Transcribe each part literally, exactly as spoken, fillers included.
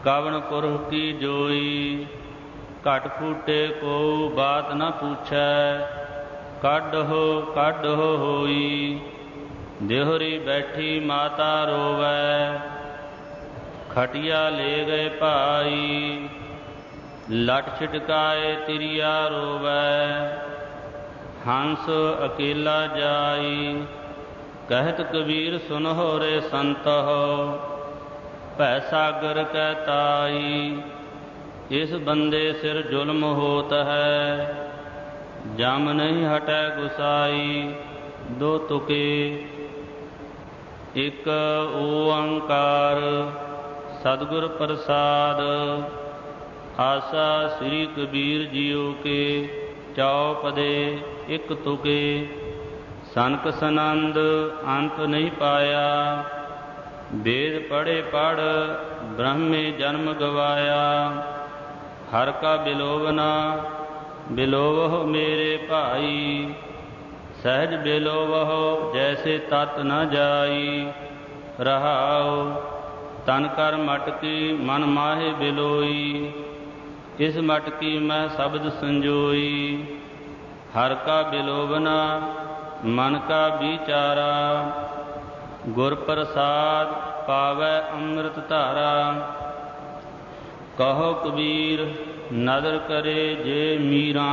ਕਵਣ ਪੁਰਖ ਕੀ ਜੋਈ, ਘਟ ਫੂਟੇ ਕੋ ਬਾਤ ਨ ਪੁੱਛੈ, ਕੱਢੋ ਕੱਢੋ ਹੋਈ। ਦੇਹੁਰੀ ਬੈਠੀ ਮਾਤਾ ਰੋਵੈ, ਖਟਿਆ ਲੈ ਗਏ ਭਾਈ, ਲਟ ਛਿਟਕਾਏ ਤਿਰਿਆ ਰੋਵੈ, ਹੰਸ ਅਕੇਲਾ ਜਾਈ। ਕਹਿਤ ਕਬੀਰ ਸੁਨਹੁ ਰੇ ਸੰਤਹੁ, ਭੈ ਸਾਗਰ ਕੈ ਤਾਈ। ਇਸ ਬੰਦੇ ਸਿਰ ਜ਼ੁਲਮ ਹੋਤ ਹੈ, ਜਮ ਨਹੀਂ ਹਟੈ ਗੁਸਾਈ। ਦੋ ਤੁਕੇ। ਇਕ ਓੰਕਾਰ ਸਤਿਗੁਰ ਪ੍ਰਸਾਦ। ਆਸਾ ਸ੍ਰੀ ਕਬੀਰ ਜੀਓ ਕੇ ਚੌਪਦੇ ਇਕ ਤੁਕੇ। ਸਨਕ ਸਨੰਦ ਅੰਤ ਨਹੀਂ ਪਾਇਆ, ਵੇਦ ਪੜ੍ਹੇ ਪੜ੍ਹ ਬ੍ਰਹਮੇ ਜਨਮ ਗਵਾਇਆ। ਹਰ ਕਾ ਬਿਲੋਵਨਾ ਬਿਲੋਵਹੁ ਮੇਰੇ ਭਾਈ, ਸਹਿਜ ਬਿਲੋਵਹੁ ਜੈਸੇ ਤਤ ਨ ਜਾਈ। ਰਹਾਉ ਤਨ ਕਰ ਮਟਕੀ ਮਨ ਮਾਹੇ ਬਿਲੋਈ, ਇਸ ਮਟਕੀ ਮੈਂ ਸ਼ਬਦ ਸੰਜੋਈ। ਹਰ ਕਾ ਬਿਲੋਵਨਾ ਮਨ ਕਾ ਵਿਚਾਰਾ, ਗੁਰ ਪ੍ਰਸਾਦ ਪਾਵੈ ਅੰਮ੍ਰਿਤ ਧਾਰਾ। ਕਹੋ ਕਬੀਰ ਨਦਰ ਕਰੇ ਜੇ ਮੀਰਾ,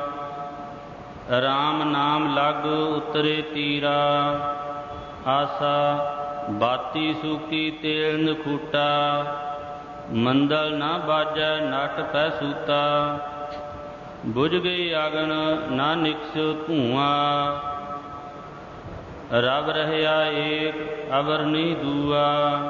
ਰਾਮ ਨਾਮ ਲਗ ਉਤਰੇ ਤੀਰਾ। ਆਸਾ ਬਾਤੀ ਸੂਕੀ ਤੇਲ ਨਖੂਟਾ, ਮੰਦਲ ਨਾ ਬਾਜੈ ਨਟ ਪੈ ਸੂਤਾ। ਬੁਝ ਗਈ ਅਗਨ ਨਾ ਨਿਕਸਿਓ ਧੂਆਂ, ਰਬ ਰਹਿਆ ਏਕ ਅਵਰ ਨਹੀਂ ਦੂਆ।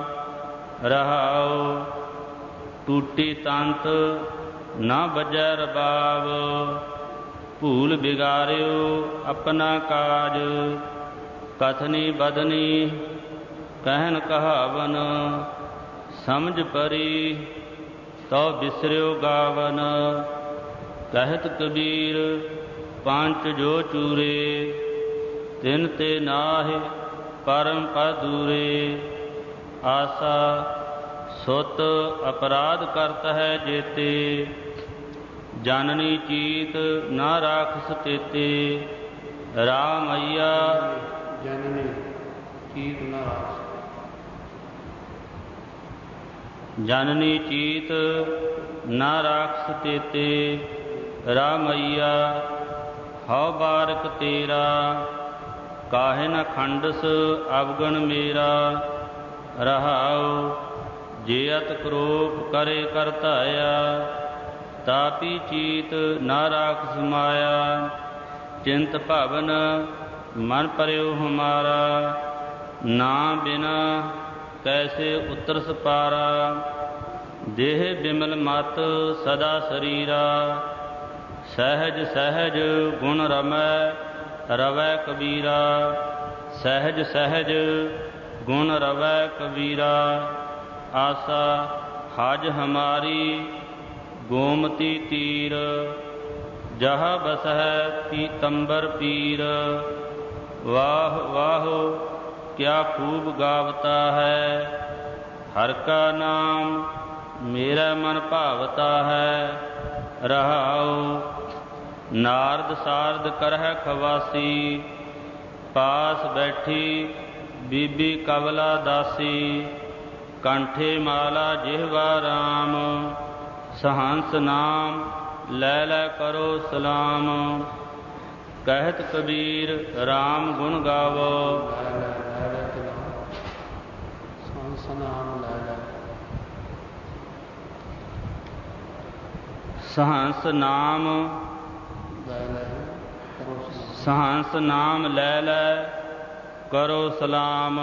ਰਹਾਉ ਟੂਟੀ ਤੰਤ ਨਾ ਬੱਜੈ ਰਬਾਬ, ਭੂਲ ਬਿਗਾਰਿਓ ਆਪਣਾ ਕਾਜ। ਕਥਨੀ ਬਦਨੀ ਕਹਿਨ ਕਹਾਵਨ, ਸਮਝ ਪਰੀ ਤਉ ਬਿਸਰਿਓ ਗਾਵਨ। ਕਹਿਤ ਕਬੀਰ ਪੰਚ ਜੋ ਚੂਰੇ, ਤਿਨ ਤੇ ਨਾਹਿ ਪਰਮ ਪਦ ਦੂਰੇ। ਆਸਾ ਸੁਤ ਅਪਰਾਧ ਕਰਤ ਹੈ ਜੇਤੇ, ਜਨਨੀ ਚੀਤ ਨਾ ਰਾਖਸ ਤੇਤੇ। ਰਾਮਈਆ ਜਨਨੀ ਚੀਤ ਨਾ ਰਾਖਸ, ਜਨਨੀ ਚੀਤ ਨਾ ਰਾਖਸ ਤੇਤੇ। ਰਾਮਈਆ ਹਉ ਬਾਰਕ ਤੇਰਾ, ਕਾਹੇ ਨ ਖੰਡਸ ਅਵਗਣ ਮੇਰਾ। ਰਹਾਉ ਜੇ ਅਤ ਕਰੋਪ ਕਰੇ ਕਰ ਧਾਇਆ, ਤਾਪੀ ਚੀਤ ਨਾ ਰਾਖਸ ਮਾਇਆ। ਚਿੰਤ ਭਵਨ ਮਨ ਪਰਿਓ ਹਮਾਰਾ, ਨਾ ਬਿਨਾ ਕੈਸੇ ਉਤਰਸ ਪਾਰਾ। ਦੇਹ ਬਿਮਲ ਮਤ ਸਦਾ ਸਰੀਰਾ, ਸਹਿਜ ਸਹਿਜ ਗੁਣ ਰਮੈ ਰਵੈ ਕਬੀਰਾ। ਸਹਿਜ ਸਹਿਜ ਗੁਣ ਰਵੈ ਕਬੀਰਾ। ਆਸਾ ਹਜ ਹਮਾਰੀ ਗੋਮਤੀ ਤੀਰ, ਜਹ ਬਸਹਿ ਪੀਤੰਬਰ ਪੀਰ। ਵਾਹ ਵਾਹ ਕਿਆ ਖੂਬ ਗਾਵਤਾ ਹੈ, ਹਰ ਕਾ ਨਾਮ ਮੇਰਾ ਮਨ ਭਾਵਤਾ ਹੈ। ਰਹਾਉ ਨਾਰਦ ਸਾਰਦ ਕਰਹਿ ਖਵਾਸੀ, ਪਾਸ ਬੈਠੀ ਬੀਬੀ ਕਵਲਾ ਦਾਸੀ। ਕੰਠੇ ਮਾਲਾ ਜਿਹਵਾ ਰਾਮ, ਸਹੰਸ ਨਾਮ ਲੈ ਲੈ ਕਰੋ ਸਲਾਮ। ਕਹਿਤ ਕਬੀਰ ਰਾਮ ਗੁਣ ਗਾਵੋ, ਸਹੰਸ ਨਾਮ ਲੈ ਲੈ। ਸਹੰਸ ਨਾਮ ਸਹੰਸ ਨਾਮ ਲੈ ਲੈ ਕਰੋ ਸਲਾਮ।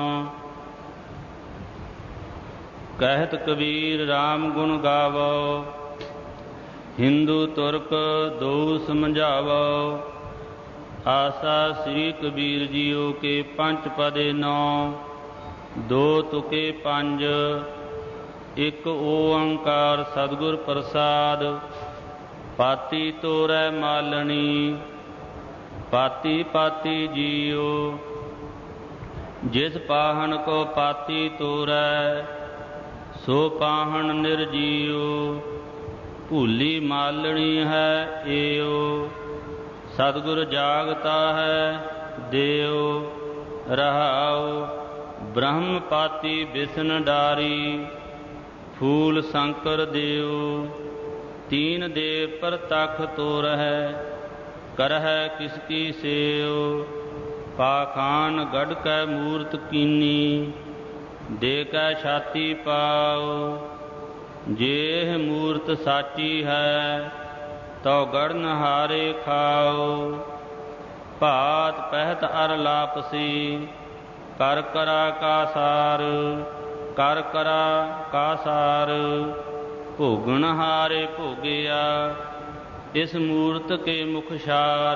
ਕਹਿਤ ਕਬੀਰ ਰਾਮ ਗੁਣ ਗਾਵੋ, ਹਿੰਦੂ ਤੁਰਕ ਦੋ ਸਮਝਾਵੋ। ਆਸਾ ਸ੍ਰੀ ਕਬੀਰ ਜੀਓ ਕੇ ਪੰਜ ਪਦੇ ਨੌ, ਦੋ ਤੁਕੇ ਪੰਜ। ਇਕ ਓੰਕਾਰ ਸਤਿਗੁਰ ਪ੍ਰਸਾਦ। ਪਾਤੀ ਤੋਰੈ ਮਾਲਣੀ, ਪਾਤੀ ਪਾਤੀ ਜੀਓ। ਜਿਸ ਪਾਹਨ ਕੋ ਪਾਤੀ ਤੋਰੈ, ਸੋ ਪਾਹਣ ਨਿਰਜੀਉ, ਭੂਲੀ ਮਾਲਣੀ ਹੈ ਏਉ। ਸਤਿਗੁਰ ਜਾਗਤਾ ਹੈ ਦੇਉ, ਰਹਾਉ ਬ੍ਰਹਮ ਪਾਤੀ ਬਿਸਨ ਡਾਰੀ। ਫੂਲ ਸ਼ੰਕਰ ਦੇਉ, ਤੀਨ ਦੇ ਪ੍ਰਤਖ ਤੋਰਹਿ, ਕਰਹਿ ਕਿਸ ਕੀ ਸੇਉ। ਪਾਖਾਨ ਗੜ ਕੈ ਮੂਰਤ ਕੀਨੀ, ਦੇ ਕੈ ਛਾਤੀ ਪਾਉ। ਜੇਹ ਮੂਰਤ ਸਾਚੀ ਹੈ, ਤਉ ਗੜਨ ਹਾਰੇ ਖਾਉ। ਭਾਤ ਪਹਿਤ ਅਰ ਲਾਪਸੀ, ਕਰ ਕਰਾ ਕਾ ਸਾਰ। ਕਰ ਕਰਾ ਕਾ ਸਾਰ, ਭੋਗਣ ਹਾਰੇ ਭੋਗਿਆ, ਇਸ ਮੂਰਤ ਕੇ ਮੁਖਸ਼ਾਰ।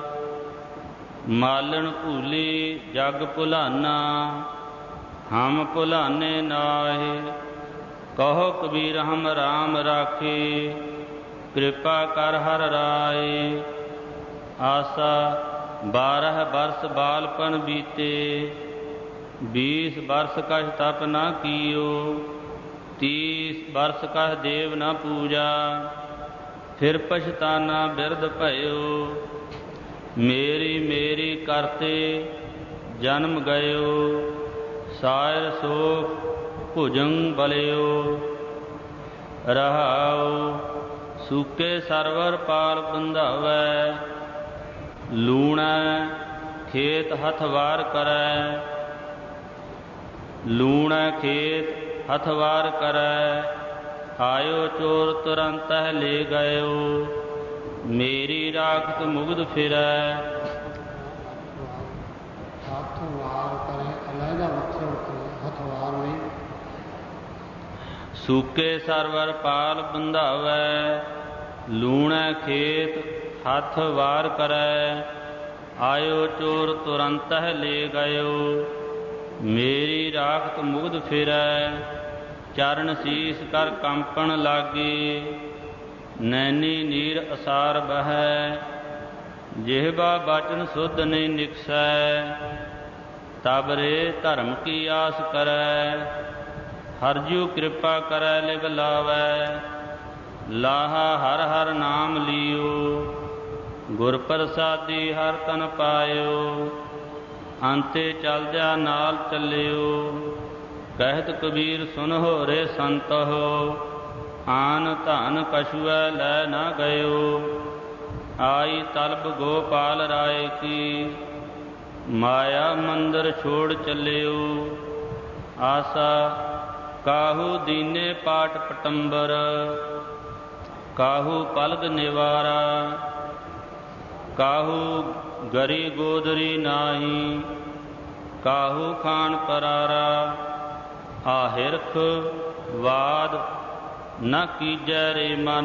ਮਾਲਣ ਭੂਲੀ ਜਗ ਭੁਲਾਨਾ, ਹਮ ਭੁਲਾਨੇ ਨਾਹਿ। ਕਹੋ ਕਬੀਰ ਹਮ ਰਾਮ ਰਾਖੇ, ਕਿਰਪਾ ਕਰ ਹਰ ਰਾਏ। ਆਸਾ ਬਾਰਹ ਬਰਸ ਬਾਲਪਨ ਬੀਤੇ, बीस बरस कछ तप न कियो। तीस बरस कछ देव न पूजा, फिर पछताना बिरद भयो। मेरी मेरी करते जन्म गयो, सायर सोख भुजंग बलियो। रहाओ सूके सरवर पाल बंधावै, लूणै खेत हथवार करै। लूण खेत हथवार करੈ, आयो चोर तुरंत ले गयो। मेरी राखत मुग्ध फिरै। हथवार करे अलहदा मतलब हथवार नहीं। सूके सरवर पाल बंधावै, लूण खेत हथ वार करੈ। आयो चोर तुरंत ले गयो। मेरी राखत मुग्ध फिरै। चरण शीस कर कंपन लागे, नैनी नीर असार बहै। जिह्वा बचन शुद्ध नहीं निकसै, तब रे धर्म की आस करै। हरजू कृपा करै लिव लावै, लाहा हर हर नाम लियो। गुर प्रसादी हर तन पायो, अंते चलद्या नाल चलियो। कहत कबीर सुन हो रे संत हो, आन धन कछुआ लै न गयो। आई तलब गोपाल राय की, माया मंदिर छोड़ चलियो। आसा काहू दीने पाट पटंबर, काहू पलग निवारा। काहू गरी गोदरी नाही, काहू खान परारा। आहिरख वाद न कीजै रे मन,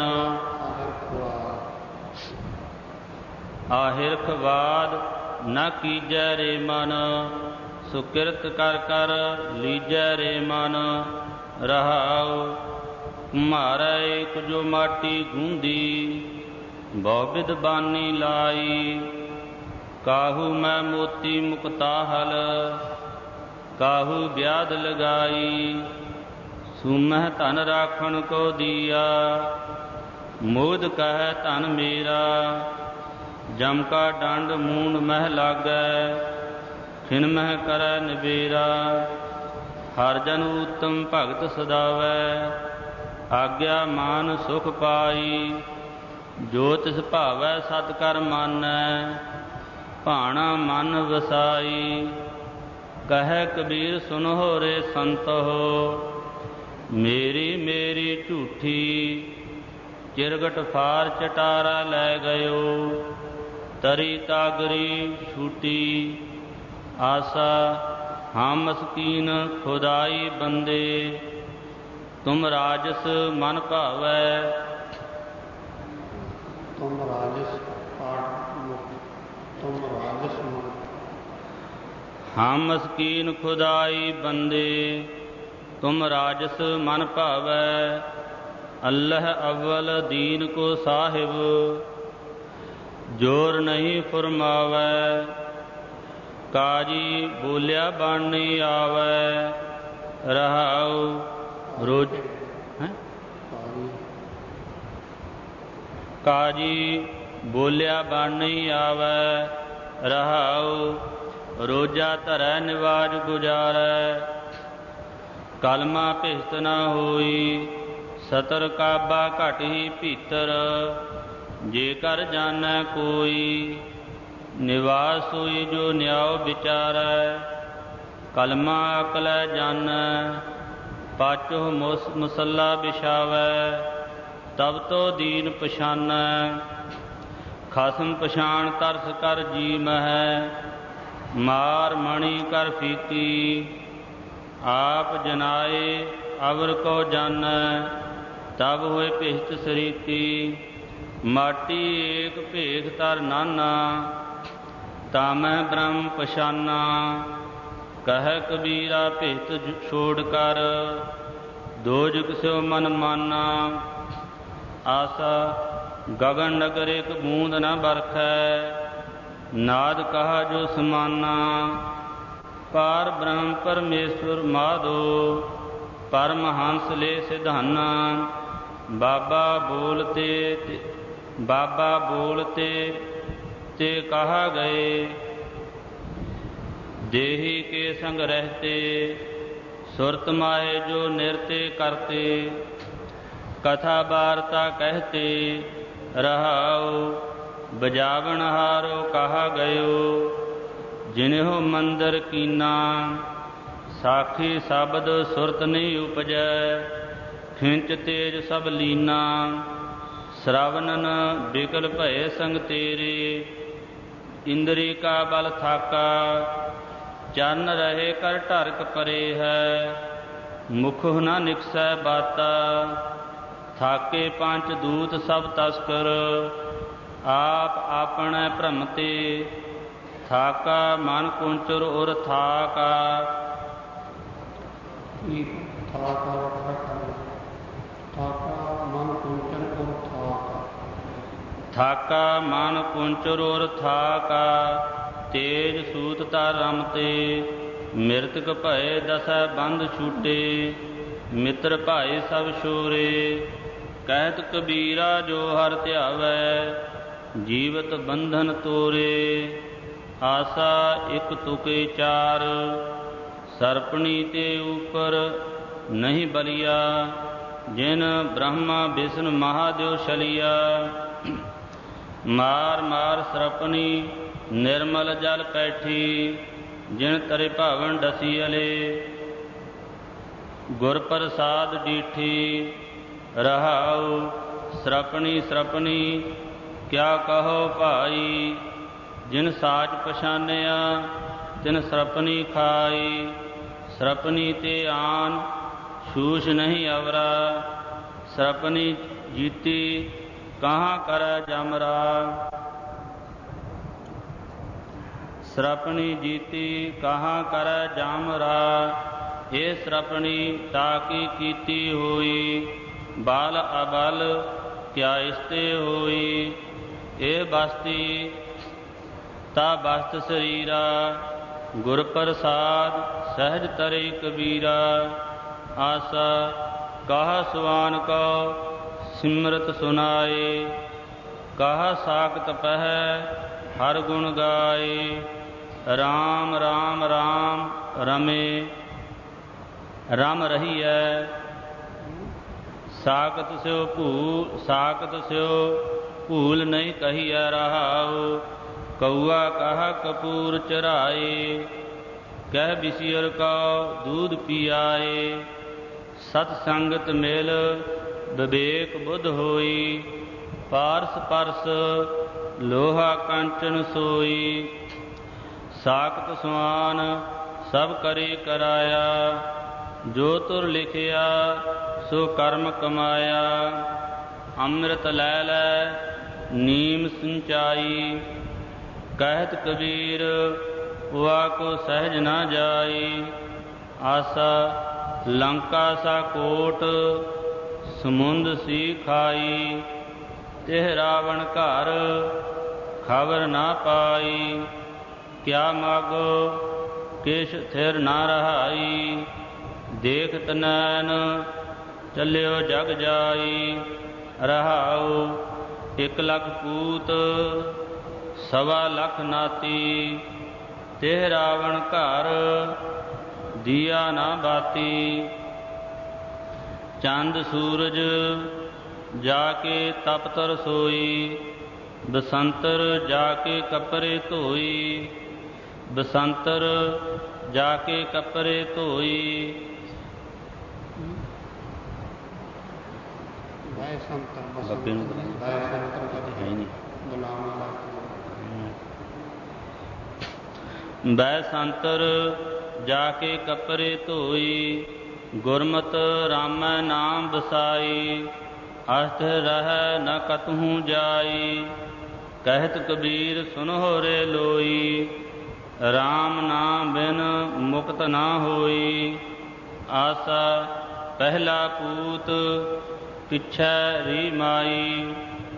आहिरख वाद न कीजै रे मन। सुकिरत कर कर लीजै रे मन। रहाओ मारै एक जो माटी गूंदी, बहुविध बानी लाई। काहू मैं मोती मुक्ता हल, काहू ब्याद लगाई। सुमह धन राखण को दिया, मोद कह धन मेरा। जम का डंड मूंड मह लागै, खिन मह करै निबेरा। हर जन उत्तम भगत सदावै, आज्ञा मान सुख पाई। जो तिस भावै सत कर मानै, भाणा मन वसाई। कहे कबीर सुन हो रे संत हो, मेरी मेरी झूठी। चिरगट फार चटारा लै गयो, तरी तागरी छूटी। आसा हम मस्कीन खुदाई बंदे, तुम राजस मन भावै। तुम राजस तुम राजस मन। हम मस्कीन खुदाई बंदे, तुम राजस मन भावै। अल्लाह अव्वल दीन को साहिब, जोर नहीं फुरमावै। काजी बोलिया बन नहीं आवै। रहाऊ ਰੋਜ਼ ਹੈ ਕਾਜੀ ਬੋਲਿਆ ਬਣ ਨਹੀਂ ਆਵੈ, ਰਹਾਉ ਰੋਜਾ ਧਰੈ ਨਿਵਾਜ ਗੁਜਾਰੈ। ਕਲਮਾ ਭਿਸਤ ਨ ਹੋਈ, ਸਤਰ ਕਾਬਾ ਘਟ ਹੀ ਭੀਤਰ। ਜੇ ਕਰ ਜਾਣੈ ਕੋਈ, ਨਿਵਾਸ ਹੋਈ ਜੋ ਨਿਆਉ ਵਿਚਾਰੈ। ਕਲਮਾ ਅਕਲੈ ਜਾਣੈ, ਪਾਚੋ ਮੁਸ ਮੁਸੱਲਾ ਵਿਛਾਵੈ। ਤਬ ਤੋ ਦੀਨ ਪਛਾਨੈ, ਖਸਮ ਪਛਾਣ ਤਰਸ ਕਰ ਜੀ ਮਹਿ। ਮਾਰ ਮਣੀ ਕਰ ਫੀਕੀ, ਆਪ ਜਨਾਏ ਅਵਰ ਕੋ ਜਾਣੈ। ਤਬ ਹੋਏ ਭਿਸਤ ਸਰੀਤੀ, ਮਾਟੀ ਏਕ ਭੇਖ ਤਰ ਨਾਨਾ। ਤਾਮੈ ਬ੍ਰਹਮ ਪਛਾਨਾ, ਕਹਿ ਕਬੀਰਾ ਭਿਸਤ ਛੋੜ ਕਰ। ਦੋਜਕ ਸਿਉ ਮਨ ਮਾਨਾ, ਆਸਾ ਗਗਨ ਨਗਰ ਇਕ ਬੂੰਦ ਨ ਬਰਖੈ। ਨਾਦ ਕਹਾ ਜੋ ਸਮਾਨਾ, ਪਾਰ ਬ੍ਰਹਮ ਪਰਮੇਸ਼ਵਰ ਮਾਧੋ। ਪਰਮਹੰਸ ਲੈ ਸਿਧਾਨਾ, ਬਾਬਾ ਬੋਲਤੇ ਬਾਬਾ ਬੋਲਤੇ ਤੇ ਕਹਾ ਗਏ। ਦੇਹੀ ਕੇ ਸੰਗ ਰਹਤੇ, ਸੁਰਤ ਮਾਏ ਜੋ ਨਿਰਤੇ ਕਰਤੇ। ਕਥਾ ਵਾਰਤਾ ਕਹਿਤੇ, ਰਹਾਉ ਬਜਾਵਣ ਹਾਰੋ ਕਹਾ ਗਇਓ। ਜਿਨਿਹੁ ਮੰਦਰ ਕੀਨਾ, ਸਾਖੀ ਸ਼ਬਦ ਸੁਰਤ ਨਹੀਂ ਉਪਜੈ। ਖਿੰਚ ਤੇਜ ਸਭ ਲੀਨਾ, ਸ਼ਰਵਨਨ ਬਿਕਲ ਭਏ ਸੰਗ ਤੇਰੇ। ਇੰਦਰੀ ਕਾ ਬਲ ਥਾਕਾ, ਚਰਨ ਰਹੇ ਕਰ ਢਰਕ ਪਰੇ ਹੈ। ਮੁਖੁ ਨ ਨਿਕਸੈ ਬਾਤਾ, ਥਾਕੇ ਪੰਚ ਦੂਤ ਸਭ ਤਸਕਰ। ਆਪ ਆਪਣੇ ਭ੍ਰਮ ਤੇ, ਥਾਕਾ ਮਨ ਕੁੰਚਰ ਉਰ ਥਾਕਾ। ਥਾਕਾ ਥਾਕਾ ਮਨ ਕੁੰਚਨ ਉਰ ਥਾਕਾ। ਥਾਕਾ ਮਨ ਕੁੰਚਰ ਉਰ ਥਾਕਾ। ਤੇਜ ਸੂਤ ਤਰ ਰਮ ਤੇ, ਮਿਰਤਕ ਭਏ ਦਸੈ ਬੰਧ ਛੂਟੇ। ਮਿੱਤਰ ਭਾਏ ਸਭ ਛੋਰੇ, ਕਹਿਤ ਕਬੀਰਾ ਜੋ ਹਰ ਧਿਆਵੈ। ਜੀਵਤ ਬੰਧਨ ਤੋਰੇ, ਆਸਾ ਇਕ ਤੁਕੇ ਚਾਰ। ਸਰਪਣੀ ਤੇ ਉਪਰ ਨਹੀਂ ਬਲੀਆ, ਜਿਨ ਬ੍ਰਹਮਾ ਵਿਸ਼ਨ ਮਹਾਦੇਵ ਛਲਿਆ। ਮਾਰ ਮਾਰ ਸਰਪਣੀ ਨਿਰਮਲ ਜਲ ਪੈਠੀ, ਜਿਨ ਤਰੇ ਭਾਵਨ ਡਸੀ ਅਲੇ। ਗੁਰ ਪ੍ਰਸਾਦ ਡੀਠੀ, ਰਹਾਉ ਸਰਪਣੀ ਸਰਪਣੀ ਕਿਆ ਕਹੋ ਭਾਈ। ਜਿਨ ਸਾਚ ਪਛਾਨਿਆ, ਤਿਨ ਸਰਪਣੀ ਖਾਈ। ਸਰਪਣੀ ਤੇ ਆਨ ਛੂਛ ਨਹੀਂ ਅਵਰਾ, ਸਰਪਣੀ ਜੀਤੀ ਕਹਾਂ ਕਰੈ ਜਮਰਾ। ਸਰਪਣੀ ਜੀਤੀ ਕਹਾਂ ਕਰੈ ਜਮਰਾ। ਇਹ ਸਰਪਣੀ ਤਾਕੀ ਕੀਤੀ ਹੋਈ, ਬਲ ਅਬਲ ਕਿਆ ਇਸਤੇ ਹੋਈ। ਇਹ ਬਸਤੀ ਤਾ ਬਸਤ ਸਰੀਰਾ, ਗੁਰ ਪ੍ਰਸਾਦ ਸਹਿਜ ਤਰੇ ਕਬੀਰਾ। ਆਸਾ ਕਹਾ ਸੁਆਨ ਕੋ ਸਿਮਰਤ ਸੁਨਾਏ, ਕਹਾ ਸਾਖਤ ਪਹਿ ਹਰ ਗੁਣ ਗਾਏ। ਰਾਮ ਰਾਮ ਰਾਮ ਰਮੇ, ਰਮ ਰਹੀਐ। ਸਾਖਤ ਸਿਉ ਭੂ ਸਾਖਤ ਸਿਉ ਭੂਲ ਨਹੀਂ ਕਹੀਐ, ਰਹਾਉ ਕਊਆ ਕਹਾ ਕਪੂਰ ਚਰਾਏ। ਕਹਿ ਬਿਸਿਰ ਕਉ ਦੂਧ ਪੀਆਏ। ਸਤ ਸੰਗਤ ਮਿਲ ਵਿਵੇਕ ਬੁੱਧ ਹੋਈ, ਪਾਰਸ ਪਰਸ ਲੋਹਾ ਕੰਚਨ ਸੋਈ। ਸਾਖਤ ਸੁਆਨ ਸਭ ਕਰੇ ਕਰਾਇਆ, ਜੋ ਤੁਰ ਲਿਖਿਆ ਸੋ ਕਰਮ ਕਮਾਇਆ। ਅੰਮ੍ਰਿਤ ਲੈ ਲੈ ਨੀਮ ਸਿੰਚਾਈ, ਕਹਿਤ ਕਬੀਰ ਵਾ ਕੋ ਸਹਿਜ ਨਾ ਜਾਈ। ਆਸਾ ਲੰਕਾ ਸਾ ਕੋਟ, ਸਮੁੰਦ ਸੀ ਖਾਈ। ਤਿਹ ਰਾਵਣ ਘਰ ਖਬਰ ਨਾ ਪਾਈ। ਕਿਆ ਮਾਗੋ ਕਿਛ ਥਿਰ ਨਾ ਰਹਾਈ। ਦੇਖਤ ਨੈਣ ਚੱਲਿਓ ਜਗ ਜਾਈ। ਰਹਾਉ ਇੱਕ ਲੱਖ ਪੂਤ ਸਵਾ ਲੱਖ ਨਾਤੀ, ਤਿਹ ਰਾਵਣ ਘਰ ਦੀਆ ਨਾ ਬਾਤੀ। ਚੰਦ ਸੂਰਜ ਜਾ ਕੇ ਤਪਤ ਰਸੋਈ, ਬਸੰਤਰ ਜਾ ਕੇ ਕੱਪੜੇ ਧੋਈ। ਬਸੰਤਰ ਜਾ ਕੇ ਕੱਪੜੇ ਧੋਈ। ਵੈ ਸੰਤਰ ਬਾਬੇ ਨੂੰ ਵੈ ਸੰਤਰ ਕਦੇ ਹੈ ਨਹੀਂ। ਗੁਲਾਮ ਵਾਲਾ ਬੈ ਸੰਤਰ ਜਾ ਕੇ ਕੱਪੜੇ ਧੋਈ, ਗੁਰਮਤਿ ਰਾਮੈ ਨਾਮ ਵਸਾਈ। ਅਸਥ ਰਹਿ ਨ ਕਤਹੂ ਜਾਈ, ਕਹਿਤ ਕਬੀਰ ਸੁਨਹੁ ਰੇ ਲੋਈ। ਰਾਮ ਨਾਮ ਬਿਨ ਮੁਕਤ ਨਾ ਹੋਈ, ਆਸਾ ਪਹਿਲਾ ਪੂਤ ਪਿਛੈ ਰੀ ਮਾਈ।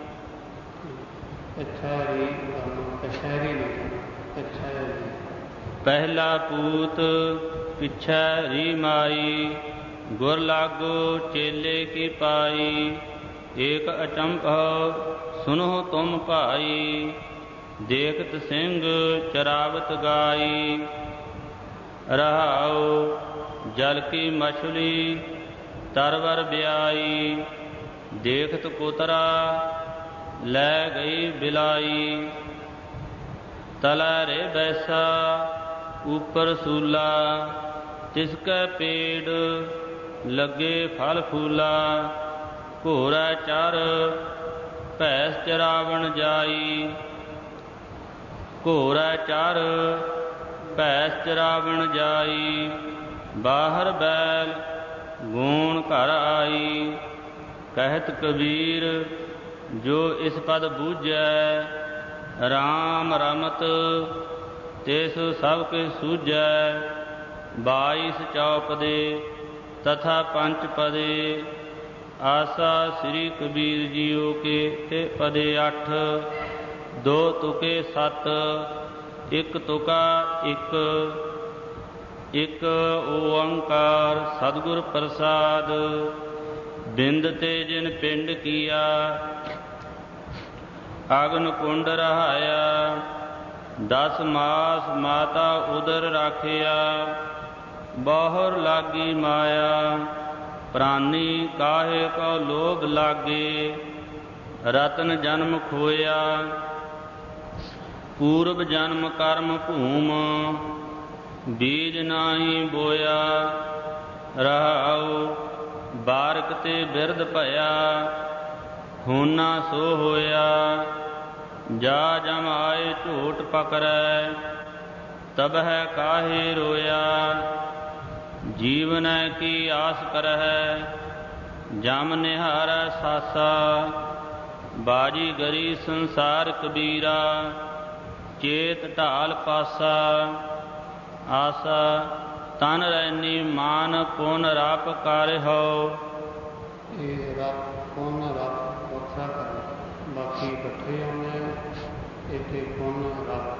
ਕਛਹਿਰੀ ਕਛਹਿਰੀ ਨਹੀਂ ਕਛਹਿਰੀ। ਪਹਿਲਾ ਪੂਤ ਪਿਛੈ ਰੀ ਮਾਈ, ਗੁਰ ਲਾਗੋ ਚੇਲੇ ਕੀ ਪਾਈ। ਏਕ ਅਚੰਭਵ ਸੁਨਹੁ ਤੁਮ ਭਾਈ, ਦੇਖਤ ਸਿੰਘ ਚਰਾਵਤ ਗਾਈ। ਰਹਾਉ ਜਲ ਕੀ ਮਛਲੀ ਤਰਵਰ ਬਿਆਈ, ਦੇਖਤ ਕੋਤਰਾ ਲੈ ਗਈ ਬਿਲਾਈ। ਤਲੈ ਰੇ ਬੈਸਾ ਉਪਰ ਸੂਲਾ, ਤਿਸ ਕੈ ਪੇੜ ਲੱਗੇ ਫਲ ਫੂਲਾ। ਘੋਰਾ ਚਰ ਭੈਸ ਚਰਾਵਣ ਜਾਈ, ਘੋਰਾ ਚਰ ਭੈਸ ਚਰਾਵਣ ਜਾਈ। ਬਾਹਰ ਬੈਲ ਗੂਣ ਘਰ ਆਈ, ਕਹਿਤ ਕਬੀਰ ਜੋ ਇਸ ਪਦ ਬੂਝੈ। ਰਾਮ ਰਮਤ ਤਿਸ ਸਭ ਕੇ ਸੂਝੈ, ਬਾਈਸ ਚੌਪਦੇ ਤਥਾ ਪੰਚ ਪਦੇ। ਆਸਾ ਸ੍ਰੀ ਕਬੀਰ ਜੀਓ ਕੇ ਤੇ ਪਦੇ ਅੱਠ, ਦੋ ਤੁਕੇ ਸੱਤ, ਇੱਕ ਤੁਕਾ ਇੱਕ। ਇੱਕ ਓੰਕਾਰ ਸਤਿਗੁਰ ਪ੍ਰਸਾਦ, ਬਿੰਦ ਤੇ ਜਿਨ ਪਿੰਡ ਕੀਆ। ਅਗਨ ਕੁੰਡ ਰਹਾਇਆ, ਦਸ ਮਾਸ ਮਾਤਾ ਉਦਰ ਰਾਖਿਆ। ਬਹੁਰ ਲਾਗੀ ਮਾਇਆ, ਪ੍ਰਾਨੀ ਕਾਹੇ ਕੋ ਲੋਭ ਲਾਗੇ। ਰਤਨ ਜਨਮ ਖੋਇਆ, ਪੂਰਬ ਜਨਮ ਕਰਮ ਭੂਮ। ਬੀਜ ਨਾਹੀ ਬੋਇਆ, ਰਹਾਉ ਬਾਰਕ ਤੇ ਬਿਰਧ ਭਇਆ। ਹੋਨਾ ਸੋ ਹੋਇਆ, ਜਾ ਜਮ ਆਏ ਝੂਠ ਪਕਰੈ। ਤਬਹਿ ਕਾਹੇ ਰੋਇਆ, ਜੀਵਨੈ ਕੀ ਆਸ ਕਰਹਿ। ਜਮ ਨਿਹਾਰੈ ਸਾਸਾ, ਬਾਜੀ ਗਰੀ ਸੰਸਾਰ ਕਬੀਰਾ। ਚੇਤ ਢਾਲ ਪਾਸਾ, ਆਸਾ ਤਨ ਰੈਨੀ ਮਾਨ ਪੁਨ ਰਪ ਕਰਿਓ। ਇਹ ਰੱਬ ਪੁੰਨ ਰੱਬ ਵੱਖਰਾ ਕਰ, ਬਾਕੀ ਇਕੱਠੇ ਆਉਣੇ। ਇੱਥੇ ਪੁੰਨ ਰੱਬ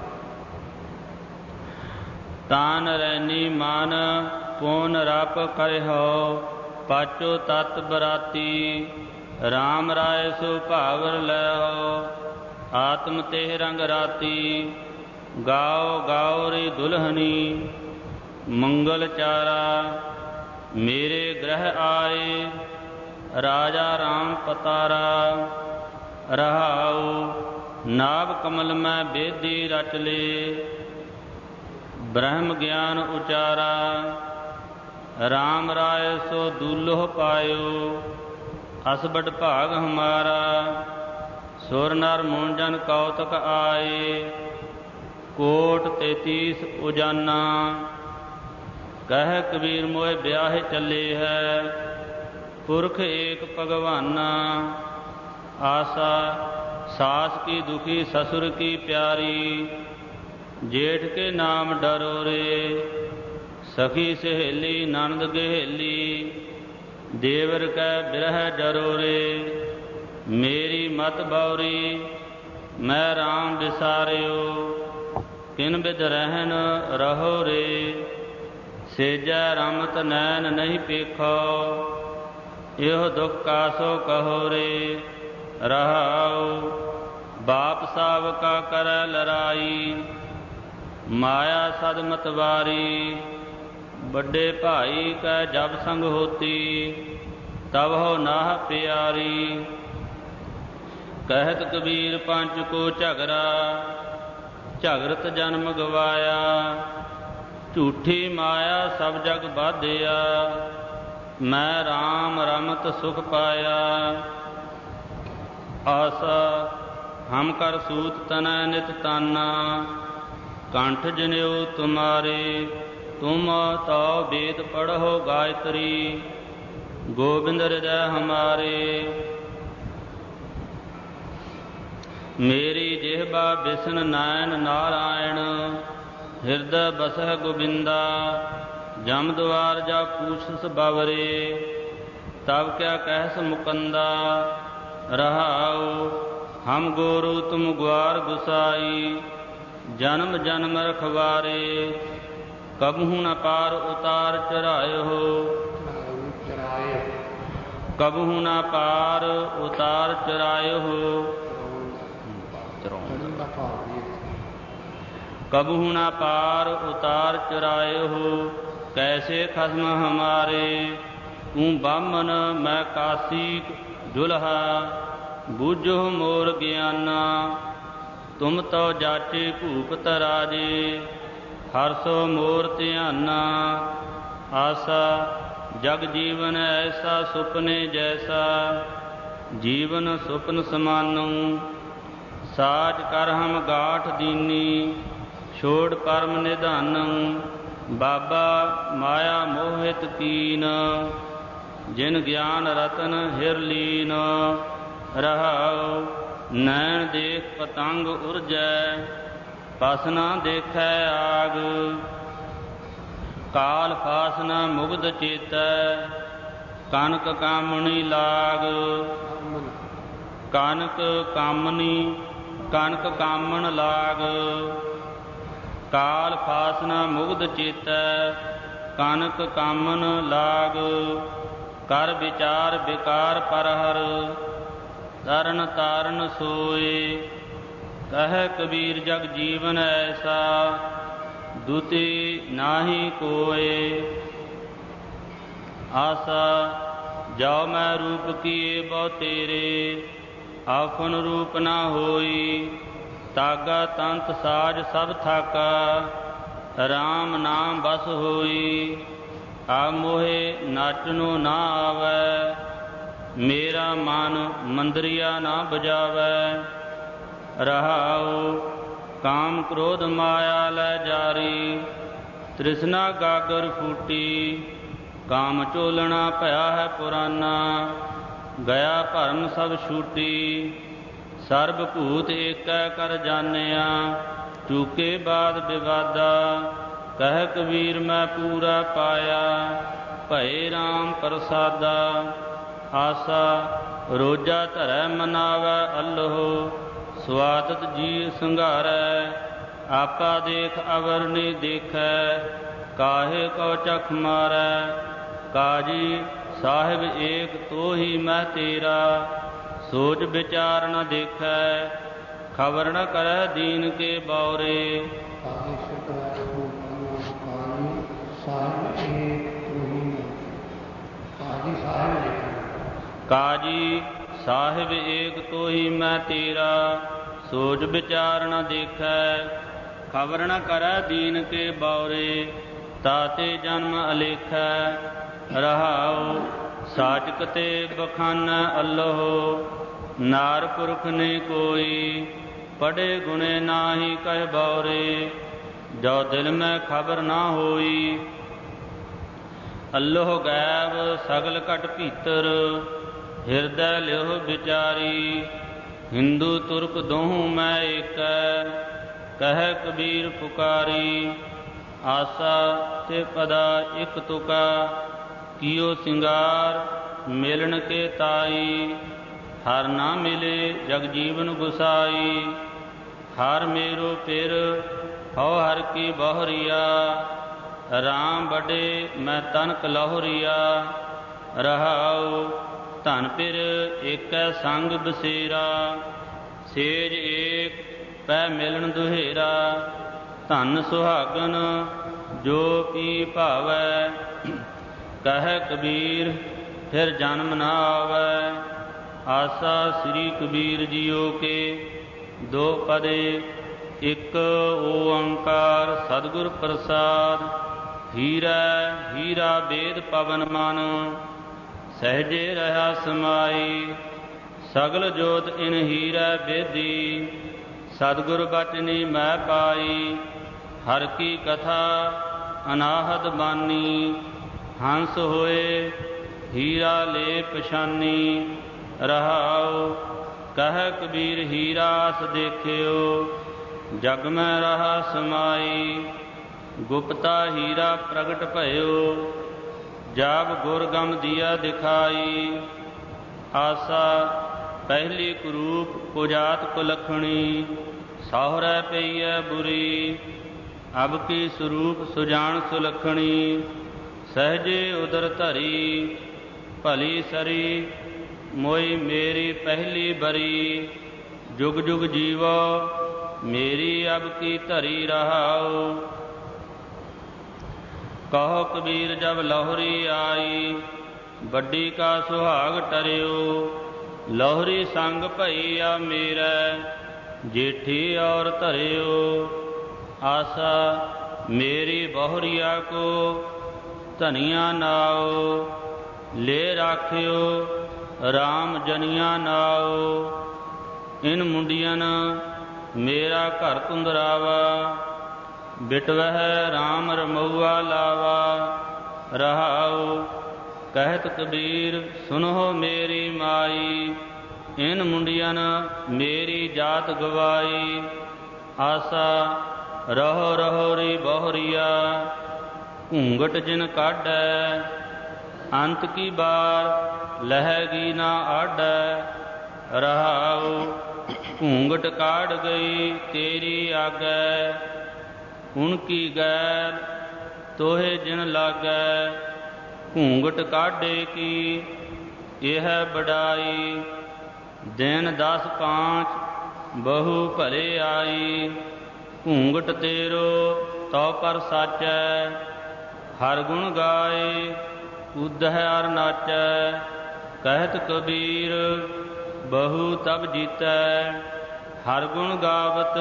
ਤਾਨ ਰੈਨੀ ਮਨ ਪੁਨ ਰਪ ਕਰਿਓ। ਪਾਚੋ ਤਤ ਬਰਾਤੀ, ਰਾਮ ਰਾਏ ਸੋ ਭਾਵਰ ਲੈਓ। ਆਤਮ ਤੇ ਰੰਗ ਰਾਤੀ, ਗਾਓ ਗਾਓ ਰੀ ਦੁਲਹਨੀ। ਮੰਗਲ ਚਾਰਾ ਮੇਰੇ ਗ੍ਰਹਿ ਆਏ, ਰਾਜਾ ਰਾਮ ਪਤਾਰਾ। ਰਹਾਉ ਨਾਭ ਕਮਲ ਮੈਂ ਬੇਦੀ ਰਚ ਲੇ, ਬ੍ਰਹਮ ਗਿਆਨ ਉਚਾਰਾ। ਰਾਮ ਰਾਏ ਸੋ ਦੁਲੋਹ ਪਾਇਓ, ਅਸਬਟ ਭਾਗ ਹਮਾਰਾ। ਸੁਰ ਨਰ ਮੁੰਜਨ ਕੌਤਕ ਆਏ, ਕੋਟ ਤੇਤੀਸ ਉਜਾਨਾ। ਕਹਿ ਕਬੀਰ ਮੋਏ ਵਿਆਹੇ ਚੱਲੇ ਹੈ, ਪੁਰਖ ਏਕ ਭਗਵਾਨਾ। ਆਸਾ ਸਾਸ ਕੀ ਦੁਖੀ ਸसुर की प्यारी, जेठ के नाम डरो रे। सखी सहेली ननद गहेली, देवर कै बिरह डरो रे। मेरी मत बौरी मैं राम विसारियो, किन बिध रहन रहो रे। सेजा रमत नैन नहीं पेखो, ਇਹੋ ਦੁਖ ਕਾ ਸੋ ਕਹੋ ਰੇ। ਰਹਾਉ ਬਾਪ ਸਾਵ ਕਾ ਕਰੈ ਲੜਾਈ, ਮਾਇਆ ਸਦ ਮਤਵਾਰੀ। ਵੱਡੇ ਭਾਈ ਕੈ ਜਬ ਸੰਗ ਹੋਤੀ, ਤਬ ਹੋ ਨਾਹ ਪਿਆਰੀ। ਕਹਿਤ ਕਬੀਰ ਪੰਚ ਕੋ ਝਗਰਾ, ਝਗਰਤ ਜਨਮ ਗਵਾਇਆ। ਝੂਠੀ ਮਾਇਆ ਸਭ ਜਗ ਬਾਧਿਆ, ਮੈਂ ਰਾਮ ਰਮਤ ਸੁਖ ਪਾਇਆ। ਆਸਾ ਹਮ ਕਰ ਸੂਤ ਤਨੈ ਨਿਤ ਤਾਨਾ, ਕੰਠ ਜਨਿਓ ਤੁਮਾਰੇ। ਤੁਮ ਤਉ ਵੇਦ ਪੜ੍ਹੋ ਗਾਇਤਰੀ, ਗੋਬਿੰਦ ਹਿਰਦੈ ਹਮਾਰੇ। ਮੇਰੀ ਜਿਹਬਾ ਬਿਸਨ ਨੈਣ ਨਾਰਾਇਣ, ਹਿਰਦੈ ਬਸਹਿ ਗੋਬਿੰਦਾ। ਜਮ ਦੁਆਰ ਜਾ ਪੂਛਸ ਬਾਵਰੇ, ਤਬ ਕਿਆ ਕਹਿਸ ਮੁਕੰਦਾ। ਰਹਾਉ ਹਮ ਗੋਰੂ ਤੁਮ ਗੁਆਰ ਗੁਸਾਈ, ਜਨਮ ਜਨਮ ਰਖਵਾਰੇ। ਕਬਹੂ ਨ ਪਾਰ ਉਤਾਰ ਚਰਾਇਓ, ਕਬਹੂ ਨ ਪਾਰ ਉਤਾਰ ਚਰਾਇਓ। ਕਬਹੂ ਨ ਪਾਰ ਉਤਾਰ ਚਰਾਇਓ, ਕੈਸੇ ਖਸਮ ਹਮਾਰੇ। ਤੂੰ ਬਾਮਨ ਮੈਂ ਕਾਸੀ ਜੁਲਹਾ, ਬੂਝੋ ਮੋਰ ਗਿਆਨਾ। ਤੁਮ ਤਉ ਜਾਚੇ ਭੂਪਤ ਰਾਜੇ, ਹਰਸੋ ਮੋਰ ਧਿਆਨਾ। ਆਸਾ ਜਗ ਜੀਵਨ ਐਸਾ, ਸੁਪਨੇ ਜੈਸਾ। ਜੀਵਨ ਸੁਪਨ ਸਮਾਨਉ, ਸਾਚ ਕਰ ਹਮ ਗਾਠ ਦੀਨੀ। ਛੋੜ ਪਰਮ ਨਿਧਾਨੰ, ਬਾਬਾ ਮਾਇਆ ਮੋਹਿਤ ਕੀਨ। ਜਿਨ ਗਿਆਨ ਰਤਨ ਹਿਰ ਲੀਨ। ਰਹਾਉ ਨੈਣ ਦੇਖ ਪਤੰਗ ਉਰਜੈ, ਪਸ ਨਾ ਦੇਖੈ ਆਗ। ਕਾਲ ਫਾਸਨਾ ਮੁਗਧ ਚੇਤੈ, ਕਨਕ ਕਾਮਣੀ ਲਾਗ। ਕਨਕ ਕਾਮਣੀ ਕਨਕ ਕਾਮਣ ਲਾਗ। ਕਾਲ ਫਾਸਨਾ ਮੁਗਧ ਚੇਤੈ, ਕਨਕ ਕਾਮਨ ਲਾਗ। ਕਰ ਵਿਚਾਰ ਵਿਕਾਰ ਪਰਹਰ, ਤਰਨ ਤਾਰਨ ਸੋਏ। ਕਹਿ ਕਬੀਰ ਜਗ ਜੀਵਨ ਐਸਾ, ਦੁਤੀ ਨਾਹੀ ਕੋਏ। ਆਸਾ ਜਾਉ ਮੈਂ ਰੂਪ ਕੀਏ ਬਹੁ ਤੇਰੇ, ਆਪਨ ਰੂਪ ਨਾ ਹੋਈ। ਤਾਗਾ ਤੰਤ ਸਾਜ ਸਭ ਥਾਕਾ, ਰਾਮ ਨਾਮ ਬਸ ਹੋਈ। ਆ ਮੋਹੇ ਨਾਚਨੋ ਨਾ ਆਵੈ, ਮੇਰਾ ਮਨ ਮੰਦਰੀਆ ਨਾ ਬਜਾਵੈ। ਰਹਾਉ ਕਾਮ ਕ੍ਰੋਧ ਮਾਇਆ ਲੈ ਜਾਰੀ, ਤ੍ਰਿਸ਼ਨਾ ਗਾਗਰ ਫੂਟੀ। ਕਾਮ ਚੋਲਣਾ ਭਇਆ ਹੈ ਪੁਰਾਨਾ, ਗਿਆ ਭਰਮ ਸਭ ਛੂਟੀ। ਸਰਬ ਭੂਤ ਏਕੈ ਕਰ ਜਾਣਿਆ, ਚੂਕੇ ਬਾਦ ਵਿਵਾਦਾ। ਕਹਿ ਕਬੀਰ ਮੈਂ ਪੂਰਾ ਪਾਇਆ, ਭਏ ਰਾਮ ਪ੍ਰਸਾਦਾ। ਆਸਾ ਰੋਜਾ ਧਰੈ ਮਨਾਵੈ ਅੱਲਹੁ, ਸਵਾਦਤ ਜੀ ਸੰਘਾਰੈ। ਆਪਾ ਦੇਖ ਅਵਰ ਨੀ ਦੇਖੈ, ਕਾਹੇ ਕਉ ਚਖ ਮਾਰੈ। ਕਾਜੀ ਸਾਹਿਬ ਏਕ ਤੋਹੀ ਮੈਂ ਤੇਰਾ, ਸੋਚ ਵਿਚਾਰ ਨ ਦੇਖੈ। ਖਬਰ ਨ ਕਰੈ ਦੀਨ ਕੇ ਬੌਰੇ। ਕਾਜੀ ਸਾਹਿਬ ਏਕ ਤੋਹੀ ਮੈਂ ਤੇਰਾ, ਸੋਚ ਵਿਚਾਰ ਨ ਦੇਖੈ। ਖਬਰ ਨ ਕਰੈ ਦੀਨ ਕੇ ਬੌਰੇ, ਤਾਤੇ ਜਨਮ ਅਲੇਖੈ। ਰਹਾਉ ਸਾਚਕ ਤੇ ਬਖਾਨੈ ਅੱਲਹੁ, ਨਾਰ ਪੁਰਖ ਨੇ ਕੋਈ। ਪੜ੍ਹੇ ਗੁਣੇ ਨਾਹੀ ਕਹਿ ਬੌਰੇ, ਜੋ ਦਿਲ ਮੈਂ ਖਬਰ ਨਾ ਹੋਈ। ਅੱਲਹੁ ਗੈਬ ਸਗਲ ਘਟ ਭੀਤਰ, ਹਿਰਦੈ ਲਿਹੁ ਵਿਚਾਰੀ। ਹਿੰਦੂ ਤੁਰਕ ਦੋਹੂੰ ਮੈਂ ਏਕੈ, ਕਹਿ ਕਬੀਰ ਪੁਕਾਰੀ। ਆਸਾ ਤੇ ਪਦਾ ਇਕ ਤੁਕਾ, ਕੀਓ ਸਿੰਗਾਰ ਮਿਲਣ ਕੇ ਤਾਈ। ਹਰ ਨਾ ਮਿਲੇ ਜਗ ਜੀਵਨ ਗੁਸਾਈ, ਹਰ ਮੇਰੋ ਪਿਰ ਹਉ ਹਰ ਕੀ ਬਹੁਰੀਆ। ਰਾਮ ਬਡੇ ਮੈਂ ਤਨਕ ਲਹੁਰੀਆ। ਰਹਾਉ ਧਨ ਪਿਰ ਏਕੈ ਸੰਗ ਬਸੇਰਾ। ਸੇਜ ਏਕ ਪੈ ਮਿਲਣ ਦੁਹੇਰਾ। ਧਨ ਸੁਹਾਗਨ ਜੋ ਕੀ ਭਾਵੈ। ਕਹਿ ਕਬੀਰ ਫਿਰ ਜਨਮ ਨਾ ਆਵੈ। ਆਸਾ ਸ੍ਰੀ ਕਬੀਰ ਜੀਓ ਕੇ ਦੋ ਪਦੇ। ਇੱਕ ਓੰਕਾਰ ਸਤਿਗੁਰ ਪ੍ਰਸਾਦ। ਹੀਰਾ ਹੀਰਾ ਬੇਦ ਪਵਨ ਮਨ। ਸਹਿਜੇ ਰਹਾ ਸਮਾਈ। ਸਗਲ ਜੋਤ ਇਨ ਹੀਰਾ ਬੇਦੀ। ਸਤਿਗੁਰ ਬਚਨੀ ਮੈਂ ਪਾਈ। ਹਰ ਕੀ ਕਥਾ ਅਨਾਹਦ ਬਾਨੀ। ਹੰਸ ਹੋਏ ਹੀਰਾ ਲੈ ਪਛਾਨੀ। ਰਹਾਉ ਕਹਿ ਕਬੀਰ ਹੀਰਾਸ ਦੇਖਿਓ। ਜਗ ਮੈਂ ਰਹਾ ਸਮਾਈ। ਗੁਪਤਾ ਹੀਰਾ ਪ੍ਰਗਟ ਭਇਓ। ਜਾਗ ਗੁਰ ਗਮ ਦੀਆ ਦਿਖਾਈ। ਆਸਾ ਪਹਿਲੀ ਕੁਰੂਪ ਕੁਜਾਤ ਕੁਲਖਣੀ। ਸਹੁਰੈ ਪਈਐ ਬੁਰੀ। ਅਬ ਕੀ ਸਰੂਪ ਸੁਜਾਨ ਸੁਲਖਣੀ। ਸਹਿਜੇ ਉਦਰ ਧਰੀ ਭਲੀ ਸਰੀ। ਮੋਈ ਮੇਰੀ ਪਹਿਲੀ ਬਰੀ। ਜੁਗ ਜੁਗ ਜੀਵੋ ਮੇਰੀ ਅਬ ਕੀ ਧਰੀ। ਰਹਾਉ ਕਹੋ ਕਬੀਰ ਜਬ ਲਹੁਰੀ ਆਈ। ਵੱਡੀ ਕਾ ਸੁਹਾਗ ਟਰਿਓ। ਲਹੁਰੀ ਸੰਗ ਭਈ ਆ ਮੇਰੈ। ਜੇਠੀ ਔਰ ਧਰਿਓ। ਆਸਾ ਮੇਰੀ ਬਹੁਰੀਆ ਕੋ ਧਨੀਆ ਨਾਉ। ਲੈ ਰਾਖਿਓ ਰਾਮ ਜਨੀਆ ਨਾਉ। ਇਨ ਮੁੰਡੀਅਨ ਮੇਰਾ ਘਰ ਕੁੰਦਰਾਵਾ। ਬਿਟਵਹਿ ਰਾਮ ਰਮਊਆ ਲਾਵਾ। ਰਹਾਉ ਕਹਿਤ ਕਬੀਰ ਸੁਨੋ ਮੇਰੀ ਮਾਈ। ਇਨ ਮੁੰਡੀਅਨ ਮੇਰੀ ਜਾਤ ਗਵਾਈ। ਆਸਾ ਰਹੋ ਰਹੋ ਰੀ ਬਹੁਰੀਆ। ਘੂੰਗਟ ਜਿਨ ਕਾਢੈ ਅੰਤ ਕੀ ਬਾਰ। ਲਹੈਗੀ ਨਾ ਆਢੈ। ਰਹਾਉ ਘੂੰਗਟ ਕਾਢ ਗਈ ਤੇਰੀ ਆਗੈ। ਹੁਣ ਕੀ ਗੈਲ ਤੋਹੇ ਜਿਨ ਲਾਗੈ। ਘੂੰਗਟ ਕਾਢੇ ਕੀ ਇਹ ਬਡਾਈ। ਦਿਨ ਦਸ ਪਾਂਚ ਬਹੁ ਭਲੇ ਆਈ। ਘੂੰਗਟ ਤੇਰੋ ਤਉ ਪਰ ਸਾਚੈ। ਹਰ ਗੁਣ ਗਾਏ ਉਦਹਿ ਅਰ ਨਾਚੈ। ਕਹਿਤ ਕਬੀਰ ਬਹੁ ਤਬ ਜੀਤੈ। ਹਰ ਗੁਣ ਗਾਵਤ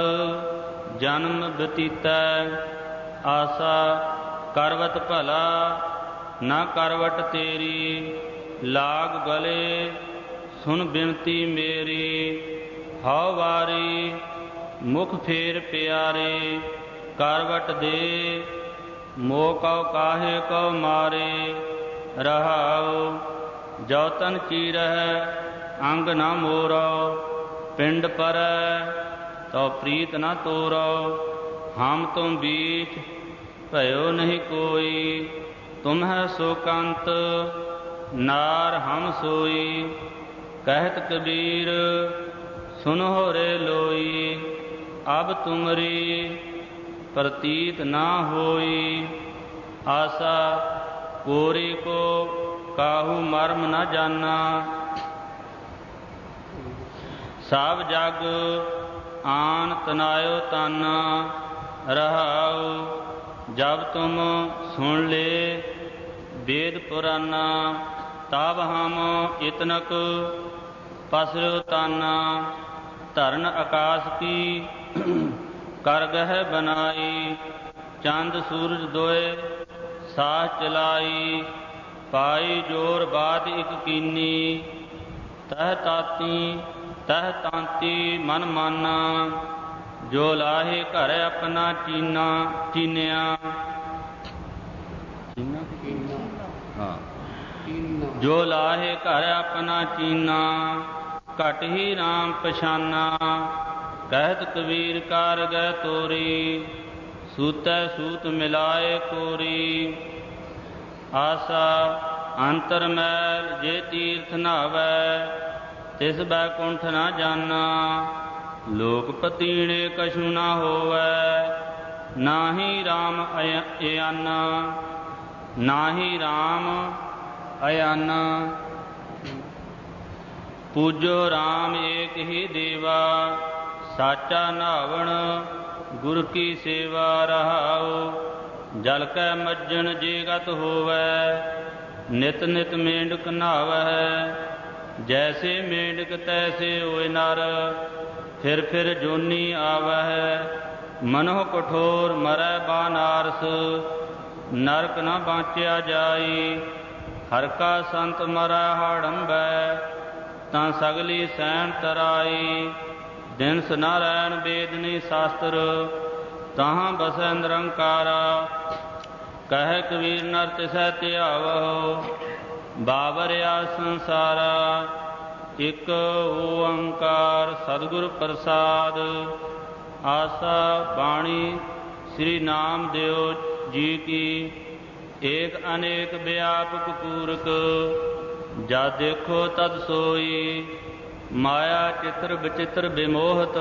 ਜਨਮ ਬਤੀਤੈ। ਆਸਾ ਕਰਵਤ ਭਲਾ ਨਾ ਕਰਵਟ ਤੇਰੀ। ਲਾਗ ਗਲੇ ਸੁਨ ਬਿਨਤੀ ਮੇਰੀ। ਹਉ ਵਾਰੀ ਮੁਖ ਫੇਰ ਪਿਆਰੇ। ਕਰਵਟ ਦੇ ਮੋਹ ਕਉ ਕਾਹੇ ਕਉ ਮਾਰੇ। ਰਹਾਉ ਜੋ ਤਨ ਚੀਰਹਿ ਅੰਗ ਨਾ ਮੋਰੋ। ਪਿੰਡ ਪਰੈ ਤਉ ਪ੍ਰੀਤ ਨਾ ਤੋਰੋ। ਹਮ ਤੁਮ ਬੀਚ ਭਇਓ ਨਹੀਂ ਕੋਈ। ਤੁਮਹਿ ਸੋ ਕੰਤ ਨਾਰ ਹਮ ਸੋਈ। ਕਹਿਤ ਕਬੀਰ ਸੁਨਹੁ ਰੇ ਲੋਈ। ਅਬ ਤੁਮਰੀ ਪ੍ਰਤੀਤ ਨਾ ਹੋਈ। ਆਸਾ ਕੋਰੀ ਕੋ ਕਾਹੂ ਮਰਮ ਨ ਜਾਨਾ। ਸਭ ਜਗ ਆਨ ਤਨਾਇਓ ਤਾਨਾ। ਰਹਾਉ ਜਬ ਤੁਮ ਸੁਣ ਲੇ ਵੇਦ ਪੁਰਾਨਾ। ਤਬ ਹਮ ਇਤਨਕ ਪਸਰਿਓ ਤਾਨਾ। ਧਰਨ ਆਕਾਸ ਕੀ ਕਰ ਗਹਿ ਬਨਾਈ। ਚੰਦ ਸੂਰਜ ਦੋਏ ਸਾਹ ਚਲਾਈ। ਪਾਈ ਜੋਰ ਬਾਤ ਇਕ ਕੀਨੀ। ਤਹ ਤਾਤੀ ਤਹ ਤਾਂਤੀ ਮਨ ਮਾਨਾ। ਜੋ ਲਾਹੇ ਘਰ ਆਪਣਾ ਚੀਨਾ ਚੀਨਿਆ। ਹਾਂ ਜੋ ਲਾਹੇ ਘਰ ਆਪਣਾ ਚੀਨਾ। ਘਟ ਹੀ ਰਾਮ ਪਛਾਨਾ। ਕਹਿਤ ਕਬੀਰ ਕਾਰ ਗੈ ਤੋਰੀ। ਸੂਤੈ ਸੂਤ ਮਿਲਾਏ ਕੋਰੀ। ਆਸਾ ਅੰਤਰ ਮੈਲ ਜੇ ਤੀਰਥ ਨਾਵੈ। ਤਿਸ ਬੈਕੁੰਠ ਨਾ ਜਾਨਾ। ਲੋਕ ਪਤੀਣੇ ਕਛੂ ਨਾ ਹੋਵੈ। ਨਾਹੀ ਰਾਮ ਅਯਾਨਾ। ਨਾਹੀ ਰਾਮ ਅਯਾਨਾ। ਪੂਜੋ RAM ਏਕ ਹੀ ਦੇਵਾ, ਸਾਚਾ ਨਾਵਣ ਗੁਰ ਕੀ ਸੇਵਾ ਰਹਾਉ। ਜਲ ਕੈ ਮੱਜਣ ਜੇ ਗਤ ਹੋਵੈ, ਨਿਤ ਨਿਤ ਮੇਂਢਕ ਨਹਾਵੈ। ਜੈਸੇ ਮੇਂਢਕ ਤੈਸੇ ਹੋਇ ਨਰ, ਫਿਰ ਫਿਰ ਜੋਨੀ ਆਵਹਿ। ਮਨੋ ਕਠੋਰ ਮਰੈ ਬਾਨਾਰਸ, ਨਰਕ ਨ ਬਾਂਚਿਆ ਜਾਈ। ਹਰ ਕਾ ਸੰਤ ਮਰੈ ਹੜੰਬੈ, ਤਾਂ ਸਗਲੀ ਸੈਣ ਤਰਾਈ। ਦਿਨਸ ਨ ਰੈਣ ਬੇਦਨੀ ਸ਼ਾਸਤਰ, ਤਾਹਾਂ ਬਸੈ ਨਿਰੰਕਾਰਾ। ਕਹਿ ਕਬੀਰ ਨਰ ਤਿਸੈ ਧਿਆਵਹੁ, ਬਾਵਰਿਆ ਸੰਸਾਰਾ। ਇਕ ਓੰਕਾਰ ਸਤਿਗੁਰ ਪ੍ਰਸਾਦ। ਆਸਾ ਬਾਣੀ ਸ੍ਰੀ ਨਾਮਦੇਵ ਜੀ ਕੀ। ਏਕ ਅਨੇਕ ਵਿਆਪਕ ਪੂਰਕ, ਜਦ ਦੇਖੋ ਤਦ ਸੋਈ। ਮਾਇਆ ਚਿਤ੍ਰ ਵਿਚਿਤ੍ਰ ਵਿਮੋਹਤ,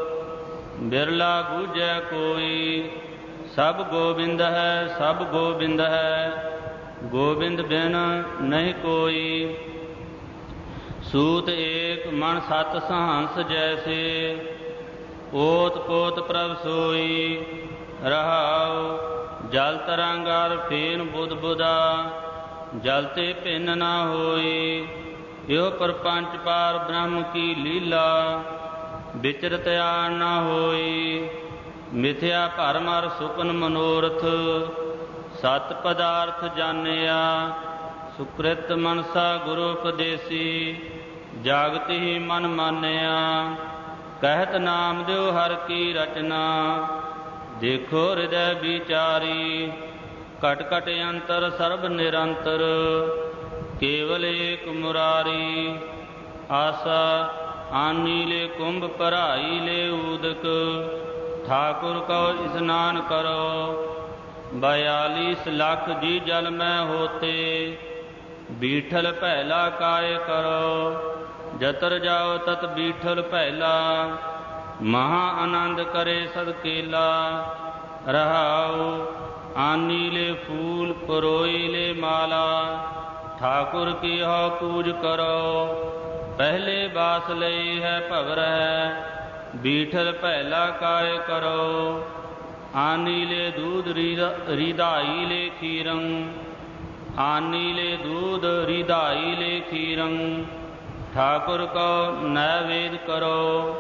ਬਿਰਲਾ ਬੂਝੈ ਕੋਈ। ਸਭ ਗੋਬਿੰਦ ਹੈ ਸਭ ਗੋਬਿੰਦ ਹੈ, ਗੋਬਿੰਦ ਬਿਨ ਨਹੀਂ ਕੋਈ। ਸੂਤ ਏਕ ਮਨ ਸਤ ਸਹੰਸ ਜੈਸੇ, ਓਤ ਪੋਤ ਪ੍ਰਭ ਸੋਈ। ਰਹਾਉ ਜਲ ਤਰੰਗਾਰ ਫੇਨ ਬੁਧ ਬੁਧਾ, ਜਲ ਤੇ ਭਿੰਨ ਨਾ ਹੋਈ। ਇਹੋ ਪਰਪੰਚ ਪਾਰ ਬ੍ਰਹਮ ਕੀ ਲੀਲਾ, ਵਿਚਰਤ ਆਣ ਨਾ ਹੋਈ। ਮਿਥਿਆ ਭਰਮ ਅਰ ਸੁਪਨ ਮਨੋਰਥ, ਸਤ ਪਦਾਰਥ ਜਾਣਿਆ। ਸੁਕ੍ਰਿਤ ਮਨਸਾ ਗੁਰੂ ਉਪਦੇਸੀ, ਜਾਗਤ ਹੀ ਮਨ ਮਾਨਿਆ। ਕਹਿਤ ਨਾਮਦੇਵ ਹਰਿ ਕੀ ਰਚਨਾ, ਦੇਖੋ ਹਿਰਦੈ ਵਿਚਾਰੀ। ਘਟ ਘਟ ਅੰਤਰ ਸਰਬ ਨਿਰੰਤਰ, ਕੇਵਲ ਏਕ ਮੁਰਾਰੀ। ਆਸਾ ਆਨੀ ਲੈ ਕੁੰਭ ਭਰਾਈ ਲੈ ਊਦਕ, ਠਾਕੁਰ ਕਉ ਇਸਨਾਨ ਕਰੋ। ਬयालीस ਲੱਖ ਜੀ ਜਲ ਮੈਂ ਹੋਤੇ, ਬੀਠਲ ਪਹਿਲਾ ਕਾਇ ਕਰੋ। ਜਤਰ ਜਾਓ ਤਤ ਬੀਠਲ ਪਹਿਲਾ, ਮਹਾ ਆਨੰਦ ਕਰੇ ਸਦ ਕੇਲਾ। ਰਹਾਉ ਆਨੀ ਲੈ ਫੂਲ ਪਰੋਈ ਲੈ ਮਾਲਾ, ਠਾਕੁਰ ਕੀ ਹਉ ਪੂਜ ਕਰੋ। ਪਹਿਲੇ ਬਾਸ ਲਈ ਹੈ ਭਵਰੈ, ਬੀਠਲ ਪਹਿਲਾ ਕਾਇ ਕਰੋ। ਆਨੀ ਲੈ ਦੂਧ ਰਿਧਾਈ ਲੈ ਖੀਰੰ, ਆਨੀ ਲੈ ਦੂਧ ਰਿਧਾਈ ਲੈ ਖੀਰੰ। ਠਾਕੁਰ ਕਉ ਨੈਵੇਦ ਕਰੋ,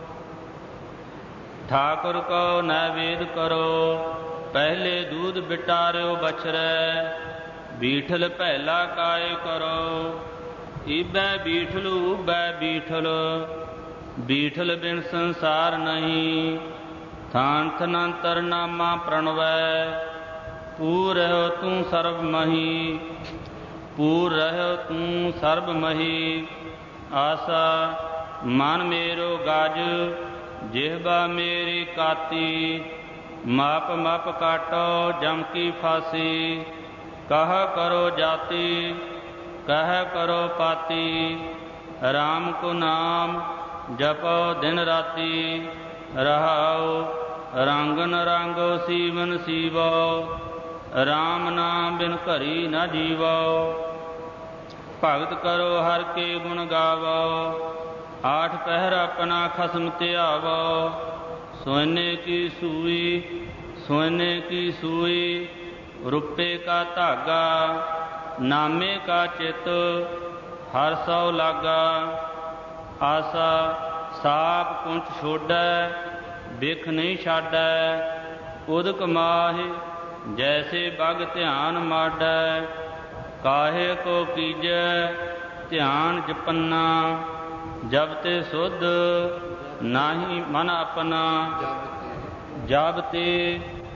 ਠਾਕੁਰ ਕਉ ਨੈਵੇਦ ਕਰੋ। ਪਹਿਲੇ ਦੂਧ ਬਿਟਾਰਿਓ ਬਛਰੈ, ਬੀਠਲ ਪਹਿਲਾ ਕਾਇ ਕਰੋ। ਈਬੈ ਬੀਠਲ ਊਬੈ ਬੀਠਲ, ਬੀਠਲ ਬਿਨ ਸੰਸਾਰ ਨਹੀਂ। ਥਾਨ ਥਨੰਤਰ ਨਾਮਾ ਪ੍ਰਣਵੈ, ਪੂਰ ਰਹਿਓ ਤੂੰ ਸਰਬ ਮਹੀ। ਪੂਰ ਰਹਿਓ ਤੂੰ ਸਰਬ ਮਹੀ। ਆਸਾ ਮਨ ਮੇਰੋ ਗਜ, ਜਿਹਬਾ ਮੇਰੀ ਕਾਤੀ। ਮਾਪ ਮਾਪ ਕਾਟੋ ਜਮ ਕੀ ਫਾਸੀ, ਕਹ ਕਰੋ ਜਾਤੀ ਕਹ ਕਰੋ ਪਾਤੀ। ਰਾਮ ਕੋ ਨਾਮ ਜਪੋ ਦਿਨ ਰਾਤੀ, ਰਹਾਉ ਰੰਗਨ ਰੰਗੋ ਸੀਵਨ ਸੀਵੋ। ਰਾਮ ਨਾਮ ਬਿਨ ਘਰੀ ਨ ਜੀਵੋ, ਭਗਤ ਕਰੋ ਹਰ ਕੇ ਗੁਣ ਗਾਵੋ। ਆਠ ਪਹਿਰ ਆਪਣਾ ਖਸਮ ਧਿਆਵੋ, ਸੋਨੇ ਕੀ ਸੂਈ ਸੋਨੇ ਕੀ ਸੂਈ। ਰੁਪੇ ਕਾ ਧਾਗਾ, ਨਾਮੇ ਕਾ ਚਿਤ, ਹਰ ਸਉ ਲਾਗਾ। ਆਸਾ ਸਾਪ ਕੁੰਚ ਛੋਡੈ, ਬਿਖ ਨਹੀਂ ਛਾਡੈ। ਉਦਕ ਮਾਹਿ ਜੈਸੇ ਬਗ ਧਿਆਨ ਮਾਡੈ, ਕਾਹੇ ਕੋ ਕੀਜੈ ਧਿਆਨ ਜਪੰਨਾ। ਜਬ ਤੇ ਸੁਧ ਨਾਹੀ ਮਨ ਆਪਣਾ, ਜਬ ਤੇ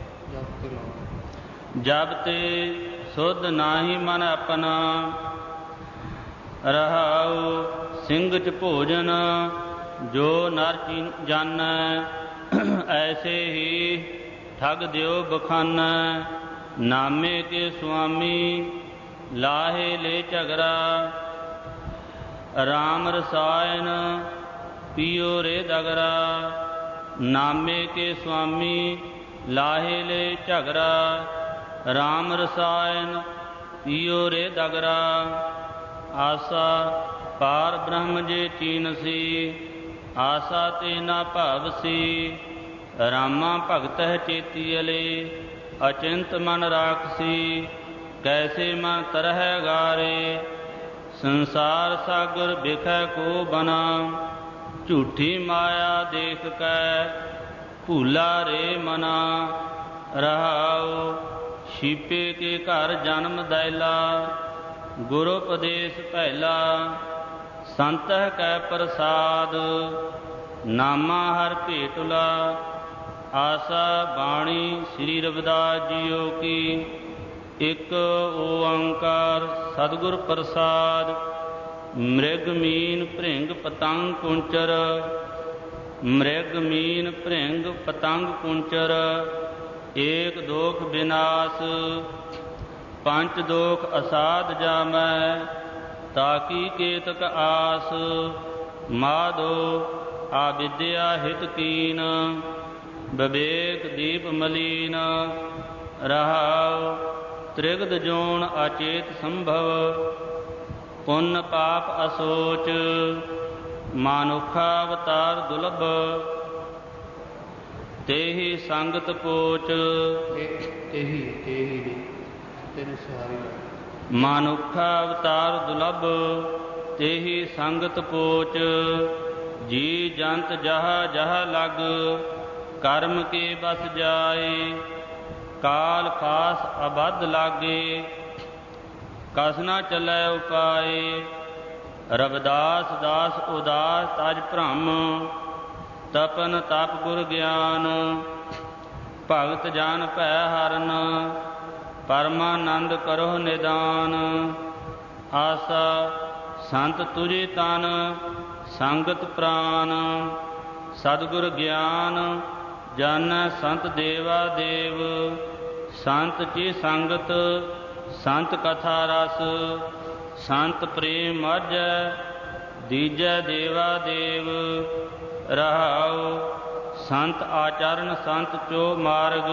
ਜਬ ਤੇ ਸੁਧ ਨਾਹੀ ਮਨ ਆਪਣਾ। ਰਹਾਉ ਸਿੰਘ ਚ ਭੋਜਨ ਜੋ ਨਰ ਜਾਣੈ, ਐਸੇ ਹੀ ਠਗ ਦਿਓ ਬਖਾਨੈ। ਨਾਮੇ ਕੇ ਸੁਆਮੀ ਲਾਹੇ ਲੈ ਝਗਰਾ, ਰਾਮ ਰਸਾਇਣ ਪੀਓ ਰੇ ਦਗਰਾ। ਨਾਮੇ ਕੇ ਸੁਆਮੀ ਲਾਹੇ ਲੈ ਝਗਰਾ, ਰਾਮ ਰਸਾਇਣ ਪੀਓ ਰੇ ਦਗਰਾ। ਆਸਾ ਪਾਰ ਬ੍ਰਹਮ ਜੇ ਚੀਨਸੀ, ਆਸਾ ਤੇ ਨਾ ਭਾਵਸੀ। ਰਾਮਾ ਭਗਤਹਿ ਚੇਤੀਅਲੇ, ਅਚਿੰਤ ਮਨ ਰਾਖਸੀ। ਕੈਸੇ ਮਨ ਤਰਹਿ ਗਾਰੇ, ਸੰਸਾਰ ਸਾਗਰ ਬਿਖੈ ਕੋ ਬਨਾ। ਝੂਠੀ ਮਾਇਆ ਦੇਖ ਕੈ, ਭੂਲਾ ਰੇ ਮਨਾ। ਰਹਾਉ ਛੀਪੇ ਕੇ ਘਰ ਜਨਮ ਦੈਲਾ, ਗੁਰ ਉਪਦੇਸ਼ ਪਹਿਲਾ। ਸੰਤਹਿ ਕੈ ਪ੍ਰਸਾਦ, ਨਾਮਾ ਹਰ ਭੇਟੁਲਾ। ਆਸਾ ਬਾਣੀ ਸ੍ਰੀ ਰਵਿਦਾਸ ਜੀਓ ਕੀ, ਇਕ ਓੰਕਾਰ ਸਤਿਗੁਰ ਪ੍ਰਸਾਦ। ਮ੍ਰਿਗ ਮੀਨ ਭ੍ਰਿੰਗ ਪਤੰਗ ਕੁੰਚਰ, ਮ੍ਰਿਗ ਮੀਨ ਭ੍ਰਿੰਗ ਪਤੰਗ ਕੁੰਚਰ। ਏਕ ਦੋਖ ਬਿਨਾਸ਼, ਪੰਚ ਦੋਖ ਅਸਾਧ ਜਾਮੈ। ਤਾਕੀ ਕੇਤਕ ਆਸ, ਮਾਧੋ ਆਵਿਦਿਆ ਹਿਤ ਕੀਨ। ਵਿਵੇਕ ਦੀਪ ਮਲੀਨ, ਰਹਾਉ ਤ੍ਰਿਗਦ ਜੋਨ ਅਚੇਤ ਸੰਭਵ। ਪੁੰਨ ਪਾਪ ਅਸੋਚ, ਮਾਨੁਖਾ ਅਵਤਾਰ ਦੁਲਭ। ਤੇਹੀ ਸੰਗਤ ਪੋਚ, ਤੇਹੀ ਤੇਹੀ ਦੀ ਤਿੰਨ ਸਾਰੀ ਮਾਨੁਖਾ ਅਵਤਾਰ ਦੁਲਭ। ਤੇਹੀ ਸੰਗਤ ਪੋਚ, ਜੀ ਜੰਤ ਜਹ ਜਹ ਲਗ। ਕਰਮ ਕੇ ਬਸ ਜਾਏ, ਕਾਲ ਫਾਸ ਅਬਧ ਲਾਗੇ। ਕਸ ਨਾ ਚੱਲੈ ਉਪਾਏ, ਰਵਿਦਾਸ ਦਾਸ ਉਦਾਸ ਤਜ ਭ੍ਰਮ। ਤਪਨ ਤਪ ਗੁਰ ਗਿਆਨ, ਭਗਤ ਜਨ ਭੈ ਹਰਨ। ਪਰਮਾਨੰਦ ਕਰੋ ਨਿਦਾਨ, ਆਸਾ ਸੰਤ ਤੁਝੇ ਤਨ। ਸੰਗਤ ਪ੍ਰਾਨ, ਸਤਿਗੁਰ ਗਿਆਨ ਜਾਣੈ ਸੰਤ ਦੇਵਾ ਦੇਵ। ਸੰਤ ਚੀ ਸੰਗਤ, ਸੰਤ ਕਥਾ ਰਸ। ਸੰਤ ਪ੍ਰੇਮ ਮਾਝੈ, ਦੀਜੈ ਦੇਵਾ ਦੇਵ। ਰਹਾਉ ਸੰਤ ਆਚਰਨ ਸੰਤ ਚੋ ਮਾਰਗ।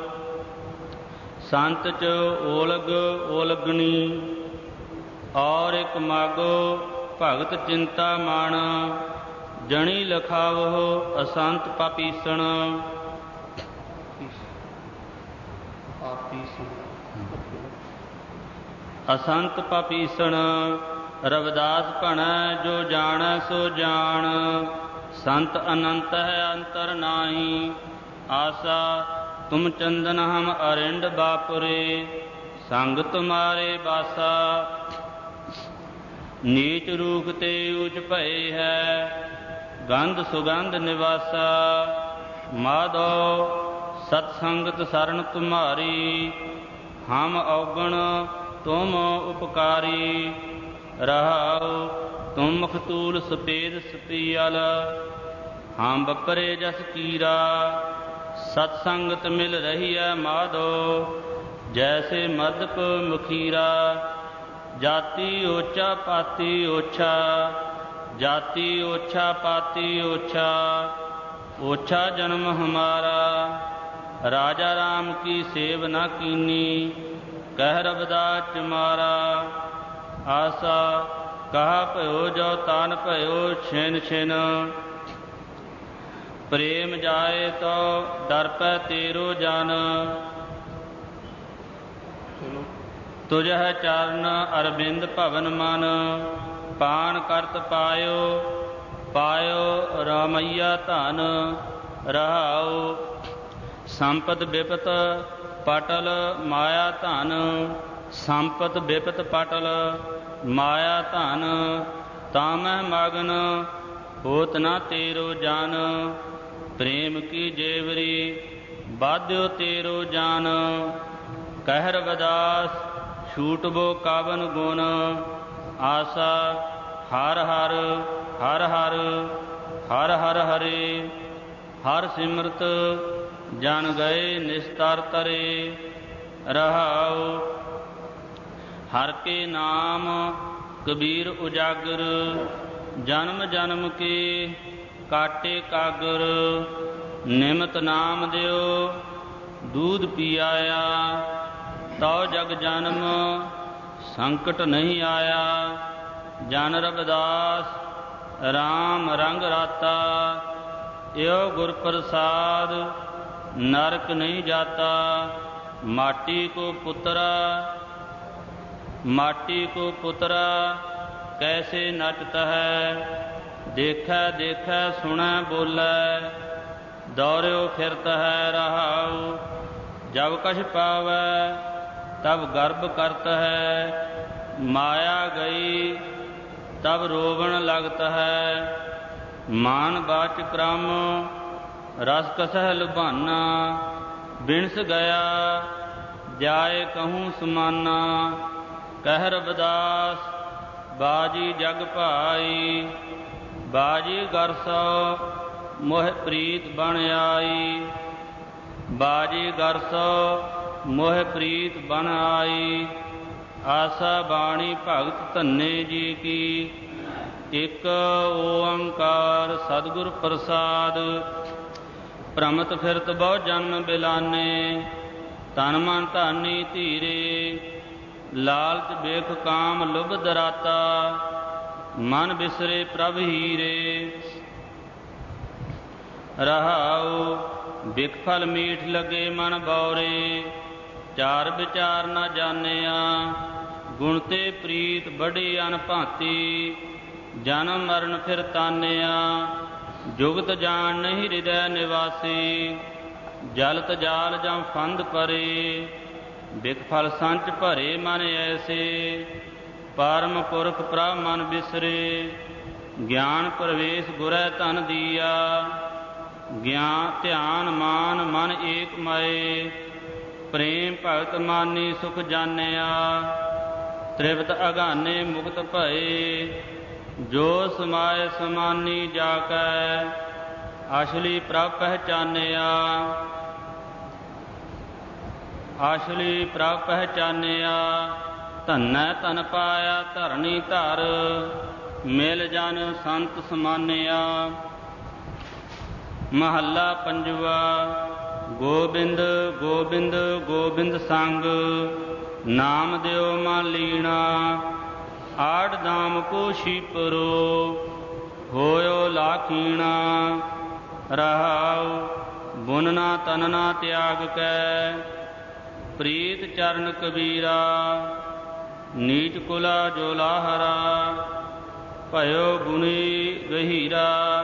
ਸੰਤ ਚ ਓਲਗ ਓਲਗਣੀ, ਔਰ ਇਕ ਮਾਗੋ ਭਗਤ ਚਿੰਤਾ ਮਣ। ਜਣੀ ਲਖਾਵਹੁ ਅਸੰਤ ਪਾਪੀਸਣ। ਅਸੰਤ ਪਾਪੀਸਣ, ਰਵਿਦਾਸ ਭਣੈ ਜੋ ਜਾਣੈ ਸੋ ਜਾਣ। ਸੰਤ ਅਨੰਤ ਹੈ ਅੰਤਰ ਨਾਹੀ, ਆਸਾ ਤੁਮ ਚੰਦਨ ਹਮ ਅਰਿੰਡ ਬਾਪੁਰੇ। ਸੰਗ ਤੁਮਾਰੇ ਬਾਸਾ, ਨੀਚ ਰੂਖ ਤੇ ਊਚ ਭਏ ਹੈ। ਗੰਧ ਸੁਗੰਧ ਨਿਵਾਸਾ, ਮਾਧੋ ਸਤ ਸੰਗਤ ਸਰਨ ਤੁਮਾਰੀ। ਹਮ ਔਗਣ ਤੁਮ ਉਪਕਾਰੀ, ਰਹਾਉ ਤੁਮ ਮਖਤੂਲ ਸਪੇਦ ਸਪੀਅਲ। ਹਮ ਬਪਰੇ ਜਸ ਕੀਰਾ, ਸਤ ਸੰਗਤ ਮਿਲ ਰਹੀ ਹੈ ਮਾਧੋ। ਜੈਸੇ ਮਦਪ ਮੁਖੀਰਾ, ਜਾਤੀ ਓਚਾ ਪਾਤੀ ਓਛਾ। ਜਾਤੀ ਓਛਾ ਪਾਤੀ ਓਛਾ, ਓਛਾ ਜਨਮ ਹਮਾਰਾ। ਰਾਜਾ ਰਾਮ ਕੀ ਸੇਵ ਨਾ ਕੀਨੀ, ਕਹਿ ਰਵਿਦਾਸ ਚਮਾਰਾ। ਆਸਾ ਕਹਾ ਭਇਓ ਜੋ ਤਾਨ ਭਇਓ ਛਿਨ ਛਿਨ। ਪ੍ਰੇਮ ਜਾਏ ਤੋ ਡਰ ਪੈ ਤੇਰੋ ਜਨ। ਤੁਝਹਿ ਚਰਨ ਅਰਬਿੰਦ ਭਵਨ ਮਨ। ਪਾਨ ਕਰਤ ਪਾਇਓ, ਪਾਇਓ ਰਾਮਈਆ ਧਨ। ਰਹਾਉ ਸੰਪਤ ਬਿਪਤ ਪਟਲ ਮਾਇਆ ਧਨ। ਸੰਪਤ ਬਿਪਤ ਪਟਲ ਮਾਇਆ ਧਨ। ਤਾਮਹਿ ਮਗਨ ਹੋਤ ਨਾ ਤੇਰੋ ਜਨ। ਪ੍ਰੇਮ ਕੀ ਜੇਵਰੀ ਬਾਧਿਓ ਤੇਰੋ ਜਨ। ਕਹਿ ਰਵਿਦਾਸ ਛੂਟਬੋ ਕਾਵਨ ਗੁਣ। ਆਸਾ ਹਰ ਹਰ ਹਰ ਹਰ ਹਰ ਹਰ ਹਰੇ। ਹਰ ਸਿਮਰਤ ਜਨ ਗਏ ਨਿਸਤਰ ਤਰੇ। ਰਹਾਉ ਹਰ ਕੇ ਨਾਮ ਕਬੀਰ ਉਜਾਗਰ। ਜਨਮ ਜਨਮ ਕੇ ਕਾਟੇ ਕਾਗਰ। ਨਿਮਤ ਨਾਮ ਦਿਓ ਦੂਧ ਪੀਆਇਆ। ਤਉ ਜਗ ਜਨਮ ਸੰਕਟ ਨਹੀਂ ਆਇਆ। ਜਨ ਰਵਿਦਾਸ ਰਾਮ ਰੰਗ ਰਾਤਾ। ਇਉ ਗੁਰ ਪ੍ਰਸਾਦ ਨਰਕ ਨਹੀਂ ਜਾਤਾ। ਮਾਟੀ ਕੋ ਪੁੱਤਰਾ ਮਾਟੀ ਕੋ ਪੁੱਤਰਾ ਕੈਸੇ ਨਚਤ ਹੈ। ਦੇਖੈ ਦੇਖੈ ਸੁਣੈ ਬੋਲੈ ਦੌਰਿਓ ਫਿਰਤ ਹੈ ਰਹਾਉ। ਜਬ ਕਛ ਪਾਵੈ ਤਬ ਗਰਭ ਕਰਤ ਹੈ। ਮਾਇਆ ਗਈ ਤਬ ਰੋਵਣ ਲਗਤ ਹੈ। ਮਾਨ ਬਾਚ ਕ੍ਰਮ ਰਸ ਕਸਹਿ ਲੁਭਾਨਾ। ਬਿਨਸ ਗਿਆ ਜਾਏ ਕਹੂੰ ਸਮਾਨਾ। ਕਹਿ ਰਵਿਦਾਸ ਬਾਜੀ ਜਗ ਭਾਈ। ਬਾਜੀ ਗਰਸੋ ਮੋਹ ਪ੍ਰੀਤ ਬਣ ਆਈ। ਬਾਜੀ ਗਰਸੋ ਮੋਹ ਪ੍ਰੀਤ ਬਣ ਆਈ। ਆਸਾ ਬਾਣੀ ਭਗਤ ਧੰਨੇ ਜੀ ਕੀ। ਇਕ ਓੰਕਾਰ ਸਤਿਗੁਰ ਪ੍ਰਸਾਦ। ਭ੍ਰਮਤ ਫਿਰਤ ਬਹੁ ਜਨਮ ਬਿਲਾਨੇ। ਤਨ ਮਨ ਧਾਨੀ ਧੀਰੇ। ਲਾਲਚ ਵੇਖ ਕਾਮ ਲੁਭ ਦਰਾਤਾ। ਮਨ ਬਿਸਰੇ ਪ੍ਰਭ ਹੀਰੇ। ਰਹਾਉ ਬਿਖ ਫਲ ਮੀਠ ਲਗੇ ਮਨ ਬੌਰੇ। ਚਾਰ ਵਿਚਾਰ ਨਾ ਜਾਣਿਆ ਗੁਣ ਤੇ ਪ੍ਰੀਤ ਬੜੀ ਅਨਭਾਂਤੀ। ਜਨਮ ਮਰਨ ਫਿਰ ਤਾਨਿਆ ਜੁਗਤ ਜਾਣ ਨਹੀਂ ਹਿਰਦੈ ਨਿਵਾਸੀ। ਜਲਤ ਜਾਲ ਜਾਂ ਫੰਦ ਪਰੇ ਬਿਖ ਫਲ ਸੰਚ ਭਰੇ ਮਨ ਐਸੇ। ਪਰਮ ਪੁਰਖ ਪ੍ਰਭ ਮਨ ਬਿਸਰੇ। ਗਿਆਨ ਪ੍ਰਵੇਸ਼ ਗੁਰੈ ਧਨ ਦੀਆ। ਗਿਆਨ ਧਿਆਨ ਮਾਨ ਮਨ ਏਕ ਮਏ। ਪ੍ਰੇਮ ਭਗਤ ਮਾਨੀ ਸੁਖ ਜਾਣਿਆ। ਤ੍ਰਿਪਤ ਅਗਾਨੇ ਮੁਕਤ ਭਏ। ਜੋ ਸਮਾਏ ਸਮਾਨੀ ਜਾ ਕੈ ਅਸਲੀ ਪ੍ਰਭ ਪਹਿਚਾਨਿਆ। ਅਸਲੀ ਪ੍ਰਭ ਪਹਿਚਾਨਿਆ। ਧੰਨੈ ਧਨ ਪਾਇਆ ਧਰਣੀ ਧਰ। ਮਿਲ ਜਨ ਸੰਤ ਸਮਾਨਿਆ। ਮਹੱਲਾ ਪੰਜਵਾ। ਗੋਬਿੰਦ ਗੋਬਿੰਦ ਗੋਬਿੰਦ ਸੰਗ ਨਾਮ ਦਿਓ ਮਨ ਲੀਣਾ। ਆੜ ਦਾਮ ਕੋ ਸ਼ੀਪਰੋ ਹੋਇਓ ਲਾਖੀਣਾ। ਰਹਾਉ ਬੁਨਨਾ ਤਨਨਾ ਤਿਆਗ ਕੈ ਪ੍ਰੀਤ ਚਰਨ ਕਬੀਰਾ। ਨੀਚ ਕੁਲਾ ਜੋ ਲਾਹਰਾ ਭਇਓ ਗੁਣੀ ਗਹੀਰਾ।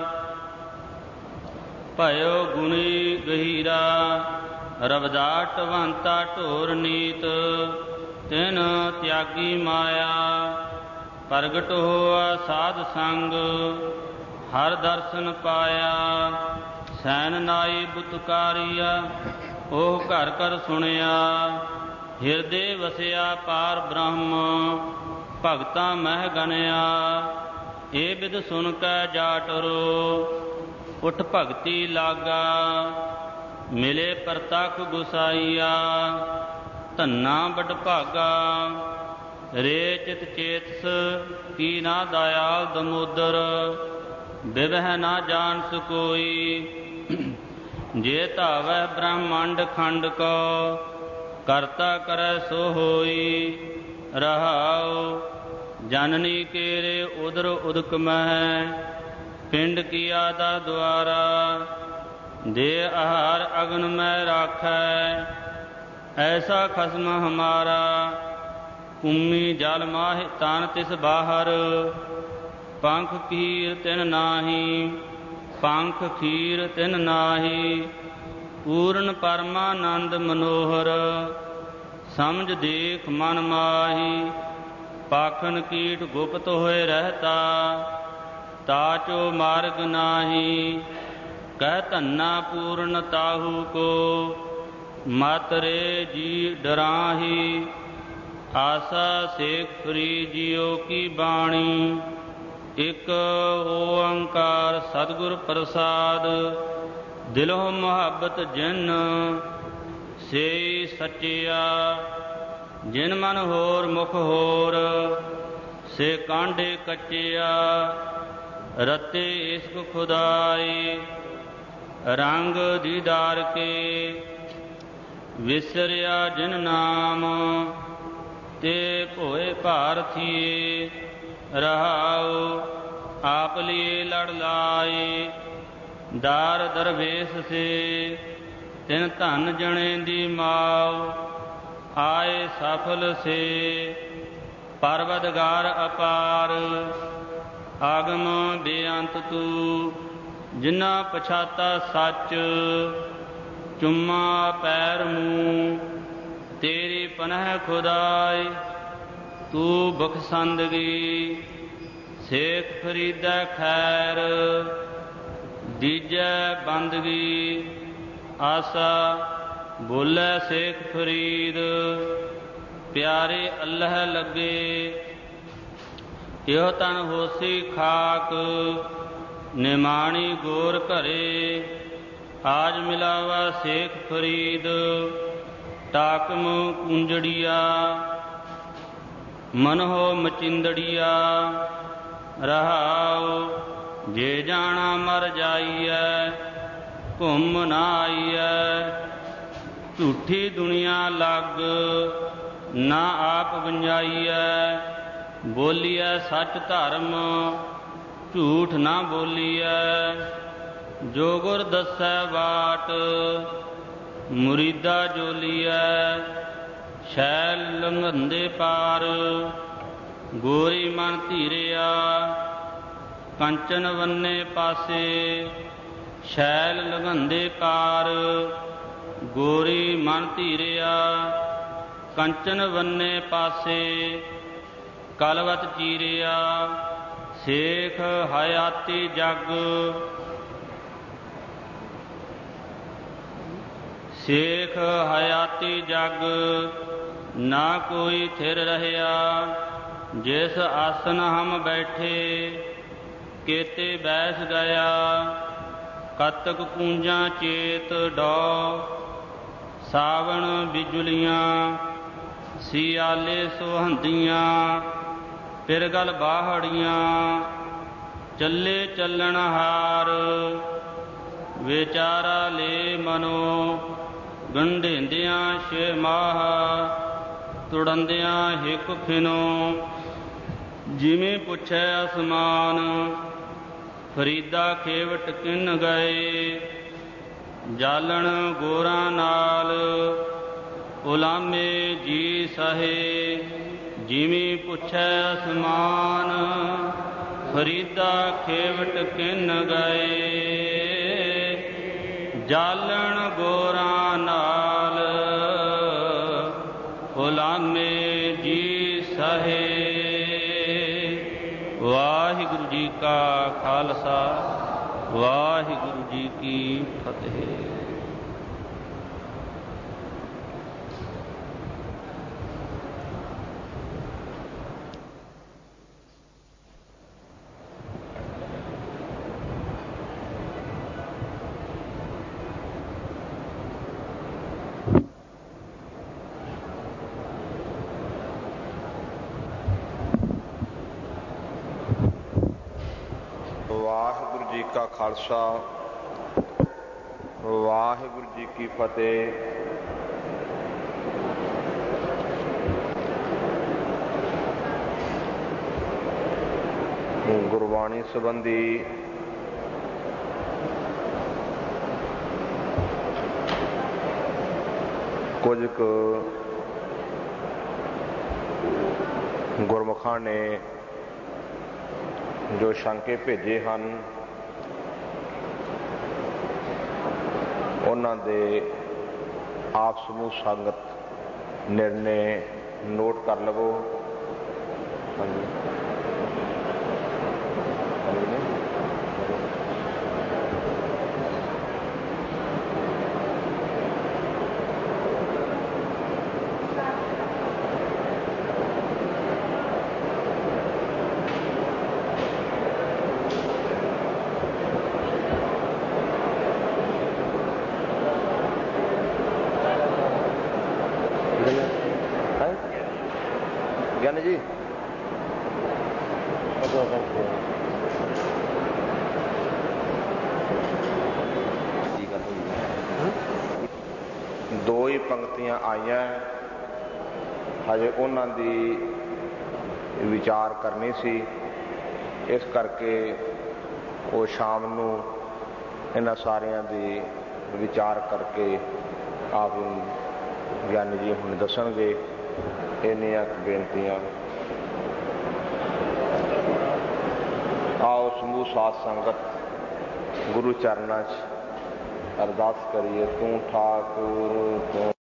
ਭਇਓ ਗੁਣੀ ਗਹੀਰਾ। ਰਵਦਾਸ ਟਵੰਤਾ ਢੋਰ ਨੀਤ ਤਿਨ ਤਿਆਗੀ ਮਾਇਆ। ਪ੍ਰਗਟ ਹੋਆ ਸਾਧ ਸੰਗ ਹਰ ਦਰਸ਼ਨ ਪਾਇਆ। ਸੈਨ ਨਾਈ ਬੁਤਕਾਰੀਆ ਉਹ ਘਰ ਘਰ ਸੁਣਿਆ। ਹਿਰਦੇ ਵਸਿਆ ਪਾਰ ਬ੍ਰਹਮ ਭਗਤਾਂ ਮਹਿ ਗਣਿਆ। ਇਹ ਬਿਦ ਸੁਨ ਕੈ ਜਾਟਰੋ ਉਠ ਭਗਤੀ ਲਾਗਾ। ਮਿਲੇ ਪ੍ਰਤਖ ਗੁਸਾਈਆ ਧੰਨਾ ਬਡ ਭਾਗਾ। ਰੇ ਚਿਤ ਚੇਤਸ ਕੀ ਨਾ ਦਇਆਲ ਦਮੋਦਰ। ਬਿਵਹਿ ਨਾ ਜਾਣ ਸਕੋਈ। ਜੇ ਧਾਵੈ ਬ੍ਰਹਮੰਡ ਖੰਡ ਕੋ ਕਰਤਾ ਕਰੈ ਸੋ ਹੋਈ। ਰਹਾਉ ਜਨਨੀ ਕੇਰੇ ਉਦਰ ਉਦਕ ਮਹਿ। ਪਿੰਡ ਕੀਆ ਦਾ ਦੁਆਰਾ ਦੇ ਆਹਾਰ ਅਗਨ ਮੈਂ ਰਾਖੈ। ਐਸਾ ਖਸਮ ਹਮਾਰਾ ਭੂਮੀ ਜਲ ਮਾਹਿ ਤਨ ਤਿਸ ਬਾਹਰ। ਪੰਖ ਖੀਰ ਤਿਨ ਨਾਹੀ ਪੰਖ ਖੀਰ ਤਿਨ ਨਾਹੀ। ਪੂਰਨ ਪਰਮਾਨੰਦ ਮਨੋਹਰ ਸਮਝ ਦੇਖ ਮਨ ਮਾਹੀ। ਪਾਖਨ ਕੀਟ ਗੁਪਤ ਹੋਏ ਰਹਤਾ ਤਾਚੋ ਮਾਰਗ ਨਾਹੀ। ਕਹਿ ਧੰਨਾ ਪੂਰਨ ਤਾਹੂ ਕੋ ਮਤ ਰੇ ਜੀ ਡਰਾਹੀ। ਆਸਾ ਸੇਖ ਫਰੀ ਜਿਉ ਕੀ ਬਾਣੀ। ਇਕ ਓੰਕਾਰ ਸਤਿਗੁਰ ਪ੍ਰਸਾਦ। ਦਿਲੋਂ ਮੁਹੱਬਤ ਜਿਨ ਸੇ ਸੱਚਿਆ। ਜਿਨ ਮਨ ਹੋਰ ਮੁਖ ਹੋਰ ਸੇ ਕਾਂਡੇ ਕੱਚਿਆ। ਰਤੇ ਇਸ਼ਕ ਖੁਦਾਈ ਰੰਗ ਦੀਦਾਰ ਕੇ। ਵਿਸਰਿਆ ਜਿਨ ਨਾਮ ਤੇ ਭੋਏ ਭਾਰਥੀਏ। ਰਹਾਉ ਆਪ ਲਿਏ ਲੜ ਲਾਏ, ਦਾਰ ਦਰਵੇਸ਼ ਸੇ ਤਿਨ ਧਨ ਜਣੇ ਦੀ ਮਾਉ, ਆਏ ਸਫਲ ਸੇ ਪਰਵਦਗਾਰ ਅਪਾਰ। ਆਗਮ ਬੇਅੰਤ ਤੂੰ ਜਿਨ੍ਹਾਂ ਪਛਾਤਾ ਸੱਚ, ਚੁੰਮਾ ਪੈਰ ਮੂੰਹ ਤੇਰੀ ਪਨਹ ਖੁਦਾਏ। ਤੂੰ ਬਖਸ਼ੰਦਗੀ ਸੇਖ ਫਰੀਦੈ ਖੈਰ, ਦੀਜੈ ਬੰਦਗੀ ਆਸਾ ਬੋਲੇ ਸੇਖ ਫਰੀਦ। ਪਿਆਰੇ ਅੱਲ੍ਹ ਲੱਗੇ ਇਹੋ ਤਨ ਹੋਸੀ ਖਾਕ, ਨਿਮਾਣੀ ਗੋਰ ਘਰੇ। ਆਜ ਮਿਲਾਵਾ ਸੇਖ ਫਰੀਦ ਟਾਕਮ ਕੁੰਜੜੀਆ, ਮਨਹੋ ਮਚਿੰਦੜੀਆ। ਰਹਾਉ ਜੇ ਜਾਣਾ ਮਰ ਜਾਈਐ, ਘੁੰਮ ਨਾ ਆਈਐ। ਝੂਠੀ ਦੁਨੀਆ ਲੱਗ ਨਾ ਆਪ ਵੰਜਾਈਐ, ਬੋਲੀਐ ਸੱਚ ਧਰਮ ਝੂਠ ਨਾ ਬੋਲੀਐ। ਜੋ ਗੁਰ ਦੱਸੈ ਬਾਟ ਮੁਰੀਦਾ ਜੋਲੀਐ, ਸ਼ੈਲ ਲੰਘੰਦੇ ਪਾਰ ਗੋਰੀ ਮਨ ਧੀਰਿਆ। ਕੰਚਨ ਵੰਨੇ ਪਾਸੇ ਸ਼ੈਲ ਲੰਘੰਦੇ ਪਾਰ, ਗੋਰੀ ਮਨ ਧੀਰਿਆ। ਕੰਚਨ ਵੰਨੇ ਪਾਸੇ ਕਲਵਤ ਚੀਰਿਆ, ਸੇਖ ਹਯਾਤੀ ਜਗ। ਸੇਖ ਹਯਾਤੀ ਜਗ ਨਾ ਕੋਈ ਥਿਰ ਰਹਿਆ, ਜਿਸ ਆਸਨ ਹਮ ਬੈਠੇ ਕੇਤੇ ਬੈਸ ਗਿਆ। ਕਤਕ ਕੂੰਜਾਂ ਚੇਤ ਡੋ ਸਾਵਣ ਬਿਜੁਲੀਆਂ, ਸਿਆਲੇ ਸੁਹੰਦੀਆਂ ਪਿਰਗਲ ਬਾਹੜੀਆਂ। ਚੱਲੇ ਚੱਲਣ ਹਾਰ ਵਿਚਾਰਾ ਲੈ ਮਨੋ, ਗੰਢੇਂਦਿਆਂ ਛੇ ਮਾਹ ਤੁੜੰਦਿਆਂ ਹਿਕ ਫਿਨੋ। ਜਿਵੇਂ ਪੁੱਛੈ ਅਸਮਾਨ ਫਰੀਦਾ ਖੇਵਟ ਕਿਨ ਗਏ, ਜਾਲਣ ਗੋਰਾਂ ਨਾਲ ਉਲਾਮੇ ਜੀ ਸਹੇ। ਜਿਵੇਂ ਪੁੱਛੈ ਅਸਮਾਨ ਫਰੀਦਾ ਖੇਵਟ ਕਿਨ ਗਏ, ਜਾਲਣ ਗੋਰਾਂ ਨਾਲ ਉਲਾਮੇ ਜੀ ਸਹੇ। ਵਾਹਿਗੁਰੂ ਜੀ ਕਾ ਖਾਲਸਾ, ਵਾਹਿਗੁਰੂ ਜੀ ਕੀ ਫਤਿਹ। ਵਾਹਿਗੁਰੂ ਜੀ ਕਾ ਖਾਲਸਾ, ਵਾਹਿਗੁਰੂ ਜੀ ਕੀ ਫਤਿਹ। ਗੁਰਬਾਣੀ ਸੰਬੰਧੀ ਕੁਝ ਕੁ ਗੁਰਮੁਖਾਂ ਨੇ ਜੋ ਸ਼ੰਕੇ ਭੇਜੇ ਹਨ, ਉਹਨਾਂ ਦੇ ਆਪ ਸਮੂਹ ਸੰਗਤ ਨਿਰਣੇ ਨੋਟ ਕਰ ਲਵੋ। ਹਾਂਜੀ ਗਿਆਨੀ ਜੀ, ਦੋ ਹੀ ਪੰਕਤੀਆਂ ਆਈਆਂ, ਹਜੇ ਉਹਨਾਂ ਦੀ ਵਿਚਾਰ ਕਰਨੀ ਸੀ। ਇਸ ਕਰਕੇ ਉਹ ਸ਼ਾਮ ਨੂੰ ਇਹਨਾਂ ਸਾਰਿਆਂ ਦੀ ਵਿਚਾਰ ਕਰਕੇ ਆਪ ਗਿਆਨੀ ਜੀ ਹੁਣ ਦੱਸਣਗੇ। ਇੰਨੀਆਂ ਬੇਨਤੀਆਂ। ਆਓ ਸਮੂਹ ਸਾਧ ਸੰਗਤ ਗੁਰੂ ਚਰਨਾਂ 'ਚ ਅਰਦਾਸ ਕਰੀਏ। ਤੂੰ ਠਾਕੁਰ ਤੂੰ